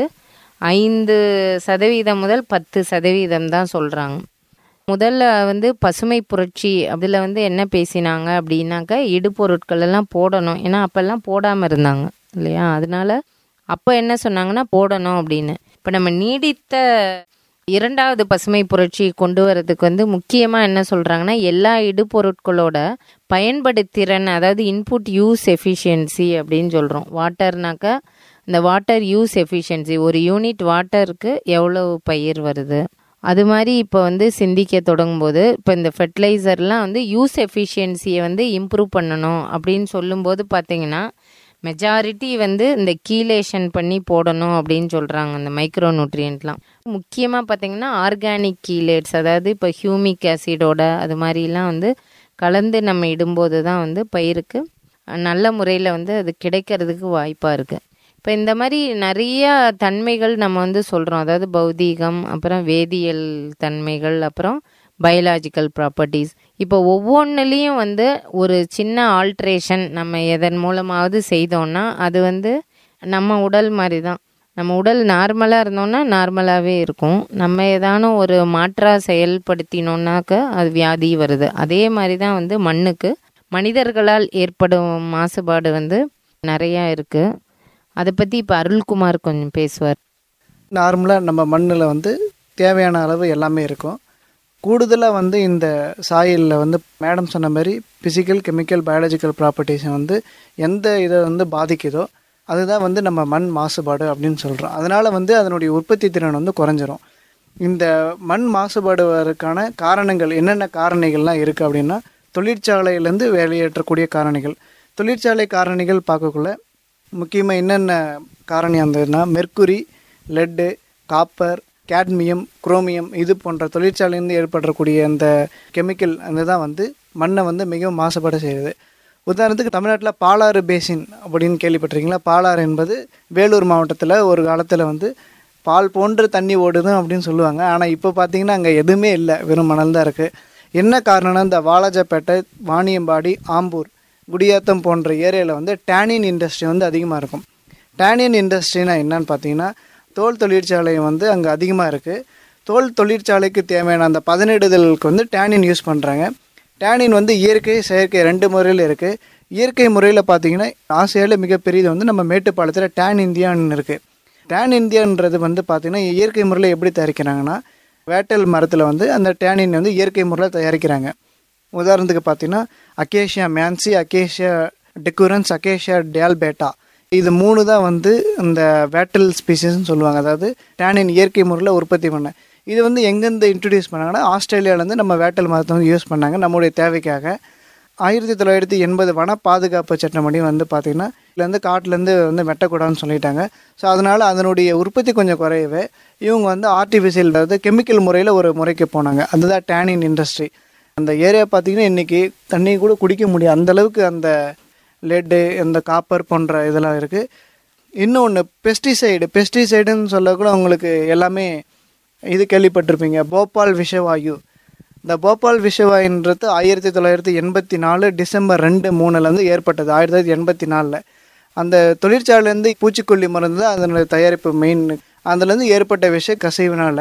ஐந்து சதவீதம் முதல் பத்து சதவீதம் தான் சொல்கிறாங்க. முதல்ல வந்து பசுமை புரட்சி அதில் வந்து என்ன பேசினாங்க அப்படின்னாக்கா இடுபொருட்கள் எல்லாம் போடணும். ஏன்னா அப்போல்லாம் போடாமல் இருந்தாங்க இல்லையா, அதனால அப்போ என்ன சொன்னாங்கன்னா போடணும் அப்படின்னு. இப்போ நம்ம நீடித்த இரண்டாவது பசுமை புரட்சி கொண்டு வரதுக்கு வந்து முக்கியமாக என்ன சொல்கிறாங்கன்னா எல்லா இடுபொருட்களோட பயன்படுத்திறன், அதாவது இன்புட் யூஸ் எஃபிஷியன்சி அப்படின்னு சொல்கிறோம். வாட்டர்னாக்கா இந்த வாட்டர் யூஸ் எஃபிஷியன்சி, ஒரு யூனிட் வாட்டருக்கு எவ்வளோ பயிர் வருது, அது மாதிரி இப்போ வந்து சிந்திக்க தொடங்கும்போது இப்போ இந்த ஃபெர்டிலைசர்லாம் வந்து யூஸ் எஃபிஷியன்சியை வந்து இம்ப்ரூவ் பண்ணணும் அப்படின்னு சொல்லும்போது பார்த்தீங்கன்னா மெஜாரிட்டி வந்து இந்த கீலேஷன் பண்ணி போடணும் அப்படின்னு சொல்கிறாங்க. இந்த மைக்ரோ நியூட்ரியன்ட்லாம் முக்கியமாக பார்த்தீங்கன்னா ஆர்கானிக் கீலேட்ஸ், அதாவது இப்போ ஹியூமிக் ஆசிடோட அது மாதிரிலாம் வந்து கலந்து நம்ம இடும்போது தான் வந்து பயிருக்கு நல்ல முறையில் வந்து அது கிடைக்கிறதுக்கு வாய்ப்பாக இருக்குது. இப்போ இந்த மாதிரி நிறைய தன்மைகள் நம்ம வந்து சொல்கிறோம், அதாவது பௌதீகம், அப்புறம் வேதியியல் தன்மைகள், அப்புறம் பயாலாஜிக்கல் ப்ராப்பர்ட்டிஸ். இப்போ ஒவ்வொன்றுலேயும் வந்து ஒரு சின்ன ஆல்ட்ரேஷன் நம்ம எதன் மூலமாவது செய்தோன்னா அது வந்து நம்ம உடல் மாதிரி தான். நம்ம உடல் நார்மலாக இருந்தோன்னா நார்மலாகவே இருக்கும். நம்ம ஏதானும் ஒரு மாற்றாக செயல்படுத்தினோன்னாக்க அது வியாதி வருது. அதே மாதிரி தான் வந்து மண்ணுக்கு மனிதர்களால் ஏற்படும் மாசுபாடு வந்து நிறையா இருக்குது. அதை பற்றி இப்போ அருள்குமார் கொஞ்சம் பேசுவார். நார்மலாக நம்ம மண்ணில் வந்து தேவையான அளவு எல்லாமே இருக்கும். கூடுதலாக வந்து இந்த சாயிலில் வந்து மேடம் சொன்ன மாதிரி ஃபிசிக்கல், கெமிக்கல், பயாலஜிக்கல் ப்ராப்பர்ட்டிஸை வந்து எந்த இதை வந்து பாதிக்குதோ அதுதான் வந்து நம்ம மண் மாசுபாடு அப்படின்னு சொல்கிறோம். அதனால் வந்து அதனுடைய உற்பத்தி திறன் வந்து குறைஞ்சிரும். இந்த மண் மாசுபாடுவதற்கான காரணங்கள் என்னென்ன காரணிகள்லாம் இருக்குது அப்படின்னா தொழிற்சாலையிலேருந்து வெளியேற்றக்கூடிய காரணிகள். தொழிற்சாலை காரணிகள் பார்க்கக்குள்ள முக்கியமாக என்னென்ன காரணி இருந்ததுன்னா mercury, lead, copper, cadmium, chromium, இது போன்ற தொழிற்சாலையிலேருந்து ஏற்படக்கூடிய அந்த கெமிக்கல் அந்த தான் வந்து மண்ணை வந்து மிகவும் மாசுபாடு செய்யுது. உதாரணத்துக்கு தமிழ்நாட்டில் பாலாறு பேசின் அப்படின்னு கேள்விப்பட்டிருக்கீங்களா? பாலாறு என்பது வேலூர் மாவட்டத்தில் ஒரு காலத்தில் வந்து பால் போன்ற தண்ணி ஓடுதும் அப்படின்னு சொல்லுவாங்க. ஆனால் இப்போ பார்த்திங்கன்னா அங்கே எதுவுமே இல்லை, வெறும் மணல் தான் இருக்குது. என்ன காரணம்னா இந்த வாலாஜாப்பேட்டை, வாணியம்பாடி, ஆம்பூர், குடியாத்தம் போன்ற ஏரியாவில் வந்து டேனின் இண்டஸ்ட்ரி வந்து அதிகமாக இருக்கும். டேனின் இண்டஸ்ட்ரினா என்னன்னு பார்த்தீங்கன்னா தோல் தொழிற்சாலை வந்து அங்கே அதிகமாக இருக்குது. தோல் தொழிற்சாலைக்கு தேவையான அந்த பதனிடுதலுக்கு வந்து டேனின் யூஸ் பண்ணுறாங்க. டேனின் வந்து இயற்கை, செயற்கை ரெண்டு முறையில் இருக்குது. இயற்கை முறையில் பார்த்திங்கன்னா ஆசியாவில் மிகப்பெரியது வந்து நம்ம மேட்டுப்பாளையத்தில் டேன் இந்தியான்னு இருக்குது. டேன் இந்தியான்றது வந்து பார்த்திங்கன்னா இயற்கை முறையில் எப்படி தயாரிக்கிறாங்கன்னா வேட்டல் மரத்தில் வந்து அந்த டேனின் வந்து இயற்கை முறையில் தயாரிக்கிறாங்க. உதாரணத்துக்கு பார்த்திங்கன்னா acacia mearnsii, acacia decurrens, acacia dealbata, இது மூணு தான் வந்து இந்த வேட்டல் ஸ்பீசிஸ்ன்னு சொல்லுவாங்க. அதாவது டேனின் இயற்கை முறையில் உற்பத்தி பண்ண. இது வந்து எங்கேருந்து இன்ட்ரடியூஸ் பண்ணாங்கன்னா ஆஸ்திரேலியாவிலேருந்து நம்ம வேட்டல் மரத்தை வந்து யூஸ் பண்ணாங்க நம்முடைய தேவைக்காக. ஆயிரத்தி தொள்ளாயிரத்தி எண்பது வன பாதுகாப்பு சட்டப்படி வந்து பார்த்திங்கன்னா இதில் வந்து காட்டிலேருந்து வந்து வெட்டக்கூடாதுன்னு சொல்லிட்டாங்க. ஸோ அதனால் அதனுடைய உற்பத்தி கொஞ்சம் குறையவே இவங்க வந்து ஆர்டிஃபிஷியல், அதாவது கெமிக்கல் முறையில் ஒரு முறைக்கு போனாங்க. அதுதான் டேனின் இண்டஸ்ட்ரி. அந்த ஏரியா பார்த்திங்கன்னா இன்றைக்கி தண்ணி கூட குடிக்க முடியும் அந்தளவுக்கு அந்த லெட்டு, இந்த காப்பர் போன்ற இதெல்லாம் இருக்குது. இன்னொன்று பெஸ்டிசைடு. பெஸ்டிசைடுன்னு சொல்லக்கூட உங்களுக்கு எல்லாமே இது கேள்விப்பட்டிருப்பீங்க, போபால் விஷவாயு. இந்த போபால் விஷவாயுன்றது ஆயிரத்தி தொள்ளாயிரத்தி எண்பத்தி நாலு டிசம்பர் ரெண்டு மூணுலேருந்து ஏற்பட்டது. ஆயிரத்தி தொள்ளாயிரத்தி எண்பத்தி நாலில் அந்த தொழிற்சாலையிலேருந்து பூச்சிக்கொல்லி மருந்து தான் அதனுடைய தயாரிப்பு மெயின். அதுலேருந்து ஏற்பட்ட விஷ கசிவினால்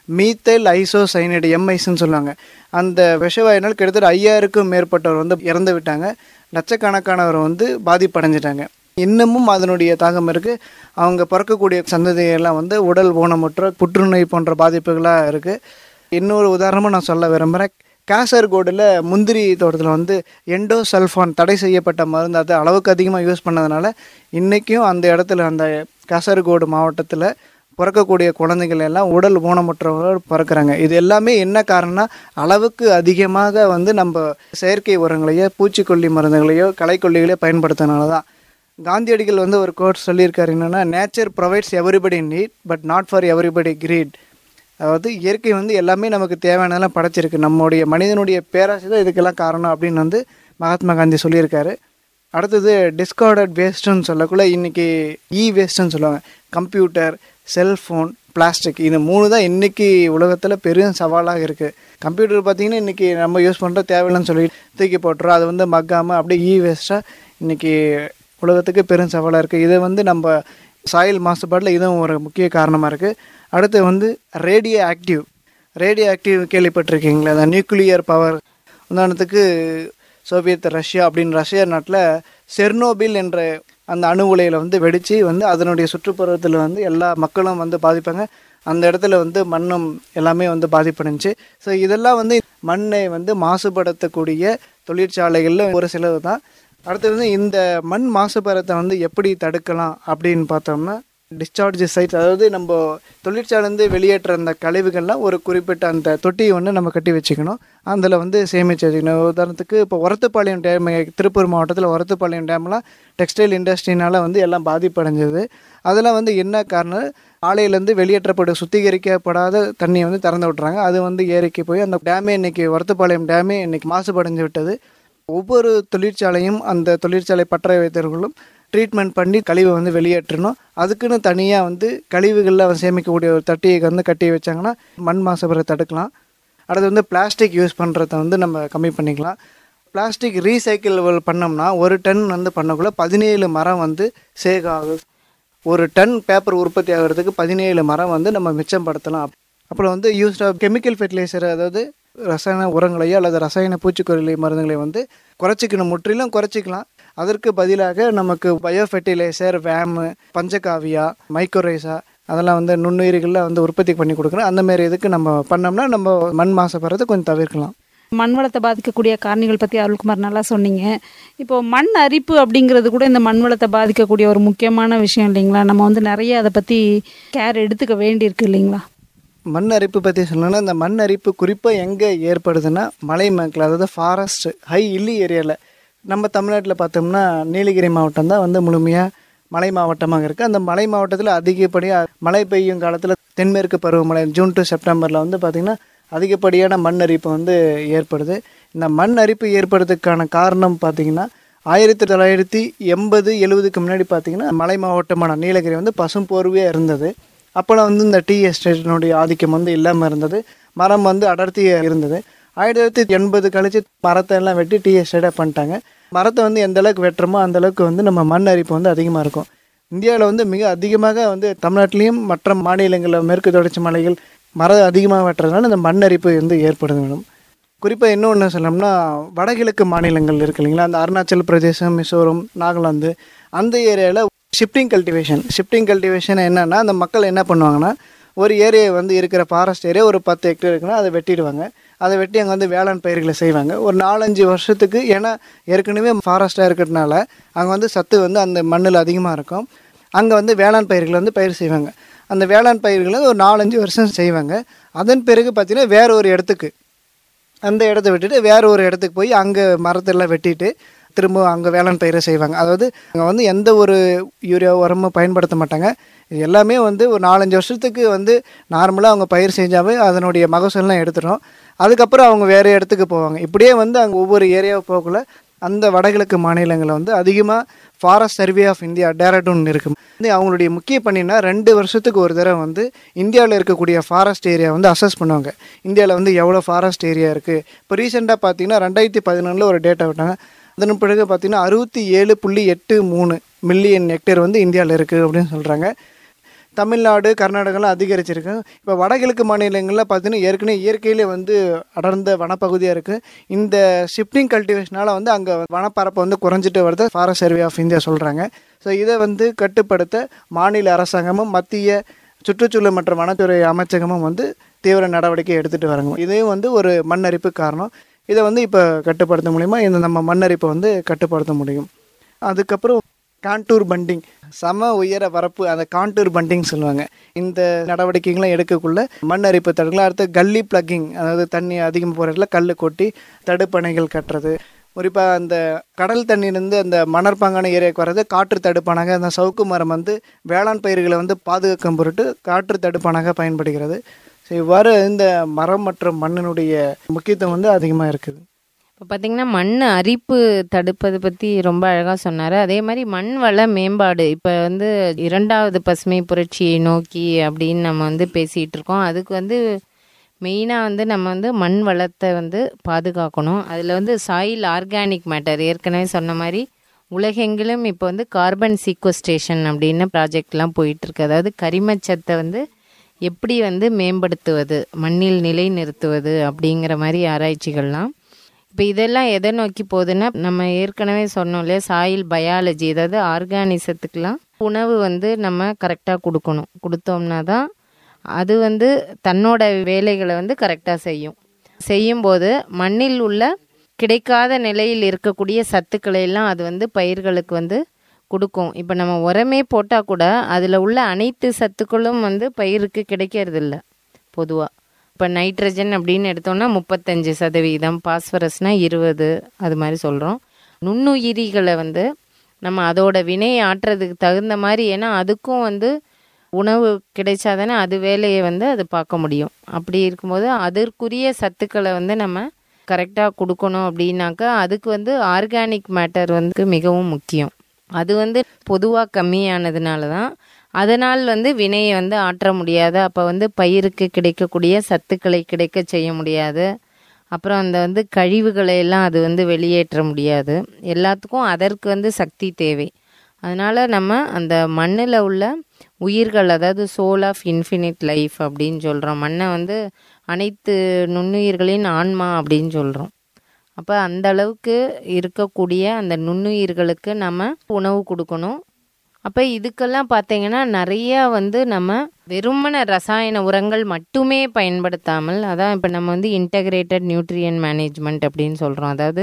மீத்தைல் ஐசோசைனைடு எம்ஐஸ்ன்னு சொல்லுவாங்க. அந்த விஷவாயினால் கிட்டத்தட்ட ஐயாயிரக்கும் மேற்பட்டவர் வந்து இறந்து விட்டாங்க. லட்சக்கணக்கானவர் வந்து பாதிப்படைஞ்சிட்டாங்க. இன்னமும் அதனுடைய தாக்கம் இருக்குது. அவங்க பிறக்கக்கூடிய சந்ததியெல்லாம் வந்து உடல் ஊனமுற்ற புற்றுநோய் போன்ற பாதிப்புகளாக இருக்குது. இன்னொரு உதாரணமாக நான் சொல்ல விரும்புகிறேன். காசர்கோடில் முந்திரி தோட்டத்தில் வந்து எண்டோசல்ஃபான் தடை செய்யப்பட்ட மருந்து அது அளவுக்கு அதிகமாக யூஸ் பண்ணதுனால இன்றைக்கும் அந்த இடத்துல அந்த காசர்கோடு மாவட்டத்தில் பிறக்கக்கூடிய குழந்தைகள் எல்லாம் உடல் ஊனமுற்றவர்கள் பிறக்கிறாங்க. இது எல்லாமே என்ன காரணம்னா அளவுக்கு அதிகமாக வந்து நம்ம செயற்கை உரங்களையோ பூச்சிக்கொல்லி மருந்துகளையோ களைக்கொல்லிகளையோ பயன்படுத்தினால தான். காந்தியடிகள் வந்து ஒரு கோட் சொல்லியிருக்காரு, என்னென்னா nature provides everybody need but not for everybody greed. அதாவது இயற்கை வந்து எல்லாமே நமக்கு தேவையானதெல்லாம் படைச்சிருக்கு, நம்முடைய மனிதனுடைய பேராசை தான் இதுக்கெல்லாம் காரணம் அப்படின்னு வந்து மகாத்மா காந்தி சொல்லியிருக்காரு. அடுத்தது டிஸ்கார்டட் வேஸ்ட்டுன்னு சொல்லக்குள்ள இன்றைக்கி இ வேஸ்ட்டுன்னு சொல்லுவாங்க. கம்ப்யூட்டர், செல்ஃபோன், பிளாஸ்டிக், இது மூணு தான் இன்றைக்கி உலகத்தில் பெரும் சவாலாக இருக்குது. கம்ப்யூட்டர் பார்த்திங்கன்னா இன்றைக்கி நம்ம யூஸ் பண்ணுற தேவையில்லைன்னு சொல்லி தூக்கி போட்டுறோம். அது வந்து மக்காமல் அப்படியே இ வேஸ்ட்டாக இன்றைக்கி உலகத்துக்கு பெரும் சவாலாக இருக்குது. இதை வந்து நம்ம சாயில் மாசுபாட்டில் இதுவும் ஒரு முக்கிய காரணமாக இருக்குது. அடுத்து வந்து ரேடியோ ஆக்டிவ் ரேடியோ ஆக்டிவ் கேள்விப்பட்டிருக்கீங்களா? அந்த நியூக்ளியர் பவர். உதாரணத்துக்கு சோவியத் ரஷ்யா அப்படின்னு ரஷ்யா நாட்டில் செர்னோபில் என்ற அந்த அணு உலையில் வந்து வெடித்து வந்து அதனுடைய சுற்றுப்புறத்தில் வந்து எல்லா மக்களும் வந்து பாதிப்பாங்க. அந்த இடத்துல வந்து மண்ணும் எல்லாமே வந்து பாதிப்படைஞ்சு. ஸோ இதெல்லாம் வந்து மண்ணை வந்து மாசுபடுத்தக்கூடிய தொழிற்சாலைகளில் ஒரு சிலது தான். அடுத்து வந்து இந்த மண் மாசுபாரத்தை வந்து எப்படி தடுக்கலாம் அப்படின்னு பார்த்தோம்னா டிஸ்சார்ஜ் சைட்ஸ், அதாவது நம்ம தொழிற்சாலேருந்து வெளியேற்ற அந்த கழிவுகள்லாம் ஒரு குறிப்பிட்ட அந்த தொட்டியை ஒன்று நம்ம கட்டி வச்சுக்கணும். அதில் வந்து சேமித்து வச்சுக்கணும். உதாரணத்துக்கு இப்போ ஒரத்துப்பாளையம் டேம், திருப்பூர் மாவட்டத்தில் ஒரத்துப்பாளையம் டேம்லாம் டெக்ஸ்டைல் இண்டஸ்ட்ரினால் வந்து எல்லாம் பாதிப்படைஞ்சது. அதெல்லாம் வந்து என்ன காரணம், ஆலையிலேருந்து வெளியேற்றப்படும் சுத்திகரிக்கப்படாத தண்ணியை வந்து திறந்து விட்றாங்க. அது வந்து ஏரிக்கு போய் அந்த டேமே இன்றைக்கி ஒரத்துப்பாளையம் டேமே இன்றைக்கி மாசுபடைஞ்சு விட்டது. ஒவ்வொரு தொழிற்சாலையும் அந்த தொழிற்சாலை பற்ற வைத்தவர்களும் ட்ரீட்மெண்ட் பண்ணி கழிவை வந்து வெளியேற்றணும். அதுக்குன்னு தனியாக வந்து கழிவுகளில் சேமிக்கக்கூடிய ஒரு தட்டியை வந்து கட்டி வச்சாங்கன்னா மண் மாசுபாட்டை தடுக்கலாம். அடுத்து வந்து பிளாஸ்டிக் யூஸ் பண்ணுறத வந்து நம்ம கம்மி பண்ணிக்கலாம். பிளாஸ்டிக் ரீசைக்கிள் பண்ணோம்னா ஒரு டன் வந்து பண்ணக்குள்ள பதினேழு மரம் வந்து சேவ் ஆகுது. ஒரு டன் பேப்பர் உற்பத்தி ஆகிறதுக்கு பதினேழு மரம் வந்து நம்ம மிச்சப்படுத்தலாம். அப்புறம் வந்து யூஸ் ஆஃப் கெமிக்கல் ஃபெர்டிலைசர், அதாவது ரசாயன உரங்களையோ அல்லது ரசாயன பூச்சிக்கொல்லி மருந்துகளை வந்து குறைச்சிக்கணும், முற்றிலும் குறைச்சிக்கலாம். அதற்கு பதிலாக நமக்கு bio fertiliser, VAM, panchagavya, mycorrhiza அதெல்லாம் வந்து நுண்ணுயிரிகளில் வந்து உற்பத்தி பண்ணி கொடுக்குறோம். அந்தமாரி இதுக்கு நம்ம பண்ணோம்னா நம்ம மண் மாசுபடுறதை கொஞ்சம் தவிர்க்கலாம். மண் வளத்தை பாதிக்கக்கூடிய காரணிகள் பற்றி அருள்குமார் நல்லா சொன்னீங்க. இப்போது மண் அரிப்பு அப்படிங்கிறது கூட இந்த மண் வளத்தை பாதிக்கக்கூடிய ஒரு முக்கியமான விஷயம் இல்லைங்களா? நம்ம வந்து நிறைய அதை பற்றி கேர் எடுத்துக்க வேண்டியிருக்கு இல்லைங்களா? மண் அரிப்பு பற்றி சொல்லணும்னா, இந்த மண் அரிப்பு குறிப்பாக எங்கே ஏற்படுதுன்னா மலை மக்கள், அதாவது ஃபாரஸ்ட் ஹை ஹில்லி ஏரியாவில். நம்ம தமிழ்நாட்டில் பார்த்தோம்னா நீலகிரி மாவட்டம் தான் வந்து முழுமையாக மலை மாவட்டமாக இருக்குது. அந்த மலை மாவட்டத்தில் அதிகப்படியாக மழை பெய்யும் காலத்தில் தென்மேற்கு பருவமழை ஜூன் டு செப்டம்பரில் வந்து பார்த்திங்கன்னா அதிகப்படியான மண் அரிப்பு வந்து ஏற்படுது. இந்த மண் அரிப்பு ஏற்படுறதுக்கான காரணம் பார்த்திங்கன்னா ஆயிரத்தி தொள்ளாயிரத்தி எண்பது எழுபதுக்கு முன்னாடி பார்த்திங்கன்னா மலை மாவட்டமான நீலகிரி வந்து பசும் போர்வையாக இருந்தது. அப்போலாம் வந்து இந்த டீ எஸ்டேட்டினுடைய ஆதிக்கம் வந்து இல்லாமல் இருந்தது. மரம் வந்து அடர்த்தியாக இருந்தது. ஆயிரத்தி தொள்ளாயிரத்தி எண்பது கழிச்சு மரத்தை எல்லாம் வெட்டி டீ எஸ்டேட்டாக பண்ணிட்டாங்க. மரத்தை வந்து எந்த அளவுக்கு வெட்டுறோமோ அந்த அளவுக்கு வந்து நம்ம மண் அரிப்பு வந்து அதிகமாக இருக்கும். இந்தியாவில் வந்து மிக அதிகமாக வந்து தமிழ்நாட்டிலையும் மற்ற மாநிலங்களில் மேற்கு தொடர்ச்சி மலைகள் மரம் அதிகமாக வெட்டுறதுனால இந்த மண் அரிப்பு வந்து ஏற்படுது மேடம். குறிப்பாக இன்னொன்று சொல்லணும்னா வடகிழக்கு மாநிலங்கள் இருக்கு இல்லைங்களா, அந்த அருணாச்சல் பிரதேசம், மிசோரம், நாகாலாந்து அந்த ஏரியாவில் ஷிஃப்டிங் கல்டிவேஷன் ஷிஃப்டிங் கல்டிவேஷன் என்னென்னா அந்த மக்கள் என்ன பண்ணுவாங்கன்னா ஒரு ஏரியா வந்து இருக்கிற ஃபாரஸ்ட் ஏரியா ஒரு பத்து ஹெக்டேர் இருக்குன்னா அதை வெட்டிடுவாங்க. அதை வெட்டி அங்கே வந்து வேளாண் பயிர்களை செய்வாங்க ஒரு நாலஞ்சு வருஷத்துக்கு. ஏன்னா ஏற்கனவே ஃபாரஸ்ட்டாக இருக்கிறதுனால அங்கே வந்து சத்து வந்து அந்த மண்ணில் அதிகமாக இருக்கும். அங்கே வந்து வேளாண் பயிர்களை வந்து பயிர் செய்வாங்க. அந்த வேளாண் பயிர்களை ஒரு நாலஞ்சு வருஷம் செய்வாங்க. அதன் பிறகு பார்த்திங்கன்னா வேற ஒரு இடத்துக்கு அந்த இடத்த விட்டுட்டு வேற ஒரு இடத்துக்கு போய் அங்கே மரத்தெல்லாம் வெட்டிட்டு திரும்ப அங்கே வேளாண் பயிரை செய்வாங்க. அதாவது அங்கே வந்து எந்த ஒரு யூரியா உரமும் பயன்படுத்த மாட்டாங்க. இது எல்லாமே வந்து ஒரு நாலஞ்சு வருஷத்துக்கு வந்து நார்மலாக அவங்க பயிர் செஞ்சாவே அதனுடைய மகசூல்லாம் எடுத்துடும். அதுக்கப்புறம் அவங்க வேறு இடத்துக்கு போவாங்க. இப்படியே வந்து அங்கே ஒவ்வொரு ஏரியாவை போகக்குள்ள அந்த வடகிழக்கு மாநிலங்களில் வந்து அதிகமாக forest survey of India Dehradun இருக்குது. வந்து அவங்களுடைய முக்கிய பணினா ரெண்டு வருஷத்துக்கு ஒரு தடவை வந்து இந்தியாவில் இருக்கக்கூடிய ஃபாரஸ்ட் ஏரியா வந்து அசஸ் பண்ணுவாங்க. இந்தியாவில் வந்து எவ்வளோ ஃபாரஸ்ட் ஏரியா இருக்குது. இப்போ ரீசெண்டாக பார்த்தீங்கன்னா ரெண்டாயிரத்தி பதினொன்றில் ஒரு டேட்டா விட்டாங்க. அதன் பிறகு பார்த்திங்கன்னா அறுபத்தி ஏழு புள்ளி எட்டு மூணு மில்லியன் ஹெக்டேர் வந்து இந்தியாவில் இருக்குது அப்படின்னு சொல்கிறாங்க. தமிழ்நாடு கர்நாடகாலாம் அதிகரிச்சிருக்கு. இப்போ வடகிழக்கு மாநிலங்களில் பார்த்தீங்கன்னா ஏற்கனவே இயற்கையிலே வந்து அடர்ந்த வனப்பகுதியாக இருக்குது. இந்த ஷிஃப்டிங் கல்டிவேஷனால் வந்து அங்கே வனப்பரப்பு வந்து குறைஞ்சிட்டு வருது ஃபாரஸ்ட் சர்வே ஆஃப் இந்தியா சொல்கிறாங்க. ஸோ இதை வந்து கட்டுப்படுத்த மாநில அரசாங்கமும் மத்திய சுற்றுச்சூழல் மற்றும் வனத்துறை அமைச்சகமும் வந்து தீவிர நடவடிக்கை எடுத்துகிட்டு வராங்க. இதையும் வந்து ஒரு மண்ணரிப்பு காரணம். இதை வந்து இப்போ கட்டுப்படுத்த மூலிமா இந்த நம்ம மண்ணரிப்பை வந்து கட்டுப்படுத்த முடியும். அதுக்கப்புறம் கான்டூர் பண்டிங், சம உயர வரப்பு, அந்த கான்டூர் பண்டிங் சொல்லுவாங்க. இந்த நடவடிக்கைகள்லாம் எடுக்கக்குள்ள மண் அரிப்பு தடுக்கலாம். அடுத்து கல்லி பிளக்கிங், அதாவது தண்ணி அதிகமாக போகிற இடத்துல கல் கொட்டி தடுப்பணைகள் கட்டுறது. குறிப்பாக அந்த கடல் தண்ணியிலேருந்து அந்த மணற்பாங்கான ஏரியாவுக்கு வர்றது காற்று தடுப்பானாக. அந்த சவுக்கு மரம் வந்து வேளாண் பயிர்களை வந்து பாதுகாக்கும் பொருட்டு காற்று தடுப்பானாக பயன்படுகிறது. ஸோ இவ்வாறு இந்த மரம் மற்றும் மண்ணினுடைய முக்கியத்துவம் வந்து அதிகமாக இருக்குது. இப்போ பார்த்திங்கன்னா மண் அரிப்பு தடுப்பதை பற்றி ரொம்ப அழகாக சொன்னார். அதே மாதிரி மண் வள மேம்பாடு, இப்போ வந்து இரண்டாவது பசுமை புரட்சியை நோக்கி அப்படின்னு நம்ம வந்து பேசிகிட்டு இருக்கோம். அதுக்கு வந்து மெயினாக வந்து நம்ம வந்து மண் வளத்தை வந்து பாதுகாக்கணும். அதில் வந்து சாயில் ஆர்கானிக் மேட்டர் ஏற்கனவே சொன்ன மாதிரி உலகெங்கிலும் இப்போ வந்து கார்பன் சீக்வஸ்டேஷன் அப்படின்னு ப்ராஜெக்ட்லாம் போயிட்டுருக்கு. அதாவது கரிமச்சத்தை வந்து எப்படி வந்து மேம்படுத்துவது, மண்ணில் நிலை நிறுத்துவது அப்படிங்கிற மாதிரி ஆராய்ச்சிகள்லாம். இப்போ இதெல்லாம் எதை நோக்கி போகுதுன்னா, நம்ம ஏற்கனவே சொன்னோம் இல்லையா, சாயில் பயாலஜி, அதாவது ஆர்கானிசத்துக்கெலாம் உணவு வந்து நம்ம கரெக்டாக கொடுக்கணும். கொடுத்தோம்னா தான் அது வந்து தன்னோட வேலைகளை வந்து கரெக்டாக செய்யும். செய்யும்போது மண்ணில் உள்ள கிடைக்காத நிலையில் இருக்கக்கூடிய சத்துக்களை எல்லாம் அது வந்து பயிர்களுக்கு வந்து கொடுக்கும். இப்போ நம்ம உரமே போட்டால் கூட அதில் உள்ள அனைத்து சத்துக்களும் வந்து பயிருக்கு கிடைக்கிறதில்ல பொதுவாக. இப்போ நைட்ரஜன் அப்படின்னு எடுத்தோம்னா முப்பத்தஞ்சு சதவீதம், பாஸ்பரஸ்னால் இருபது, அது மாதிரி சொல்கிறோம். நுண்ணுயிரிகளை வந்து நம்ம அதோட வினையை ஆற்றுறதுக்கு தகுந்த மாதிரி, ஏன்னா அதுக்கும் வந்து உணவு கிடைச்சாதானே அது வேலையை வந்து அது பார்க்க முடியும். அப்படி இருக்கும்போது அதற்குரிய சத்துக்களை வந்து நம்ம கரெக்டாக கொடுக்கணும். அப்படின்னாக்கா அதுக்கு வந்து ஆர்கானிக் மேட்டர் வந்து மிகவும் முக்கியம். அது வந்து பொதுவாக கம்மியானதுனால தான் அதனால் வந்து வினையை வந்து ஆற்ற முடியாது. அப்போ வந்து பயிருக்கு கிடைக்கக்கூடிய சத்துக்களை கிடைக்க செய்ய முடியாது. அப்புறம் அந்த வந்து கழிவுகளை எல்லாம் அது வந்து வெளியேற்ற முடியாது. எல்லாத்துக்கும் அதற்கு வந்து சக்தி தேவை. அதனால் நம்ம அந்த மண்ணில் உள்ள உயிர்கள், அதாவது சோல் ஆஃப் இன்ஃபினிட் லைஃப் அப்படின்னு சொல்கிறோம். மண்ணை வந்து அனைத்து நுண்ணுயிர்களின் ஆன்மா அப்படின்னு சொல்கிறோம். அப்போ அந்த அளவுக்கு இருக்கக்கூடிய அந்த நுண்ணுயிர்களுக்கு நம்ம உணவு கொடுக்கணும். அப்போ இதுக்கெல்லாம் பார்த்தீங்கன்னா நிறையா வந்து நம்ம வெறுமன ரசாயன உரங்கள் மட்டுமே பயன்படுத்தாமல், அதான் இப்போ நம்ம வந்து இன்டகிரேட்டட் நியூட்ரியன் மேனேஜ்மெண்ட் அப்படின்னு சொல்கிறோம். அதாவது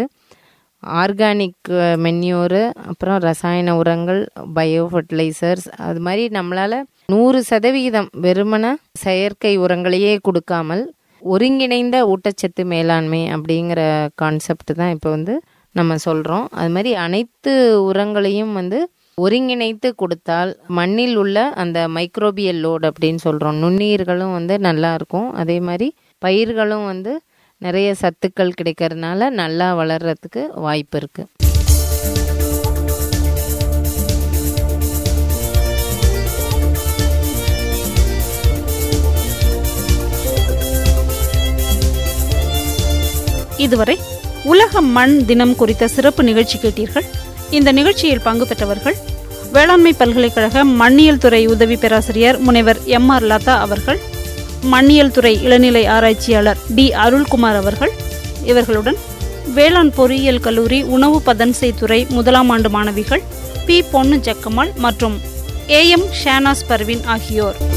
ஆர்கானிக் மென்யூரு, அப்புறம் ரசாயன உரங்கள், பயோ ஃபர்டிலைசர்ஸ், அது மாதிரி நம்மளால் நூறு சதவிகிதம் வெறுமன செயற்கை உரங்களையே கொடுக்காமல் ஒருங்கிணைந்த ஊட்டச்சத்து மேலாண்மை அப்படிங்கிற கான்செப்ட் தான் இப்போ வந்து நம்ம சொல்கிறோம். அது மாதிரி அனைத்து உரங்களையும் வந்து ஒருங்கிணைத்து கொடுத்தால் மண்ணில் உள்ள அந்த மைக்ரோபியல் லோட் அப்படின்னு சொல்கிறோம், நுண்ணுயிர்களும் வந்து நல்லா இருக்கும். அதே மாதிரி பயிர்களும் வந்து நிறைய சத்துக்கள் கிடைக்கிறதுனால நல்லா வளர்கிறதுக்கு வாய்ப்பு இருக்குது. இதுவரை உலக மண் தினம் குறித்த சிறப்பு நிகழ்ச்சி கேட்டீர்கள். இந்த நிகழ்ச்சியில் பங்கு பெற்றவர்கள் வேளாண்மை பல்கலைக்கழக மண்ணியல் துறை உதவி பேராசிரியர் முனைவர் எம் ஆர் லதா அவர்கள், மண்ணியல் துறை இளநிலை ஆராய்ச்சியாளர் டி அருள்குமார் அவர்கள். இவர்களுடன் வேளாண் பொறியியல் கல்லூரி உணவு பதன்செய் துறை முதலாம் ஆண்டு மாணவிகள் பி பொன்னு ஜக்கம்மாள் மற்றும் ஏ எம் ஷானாஸ் பர்வீன் ஆகியோர்.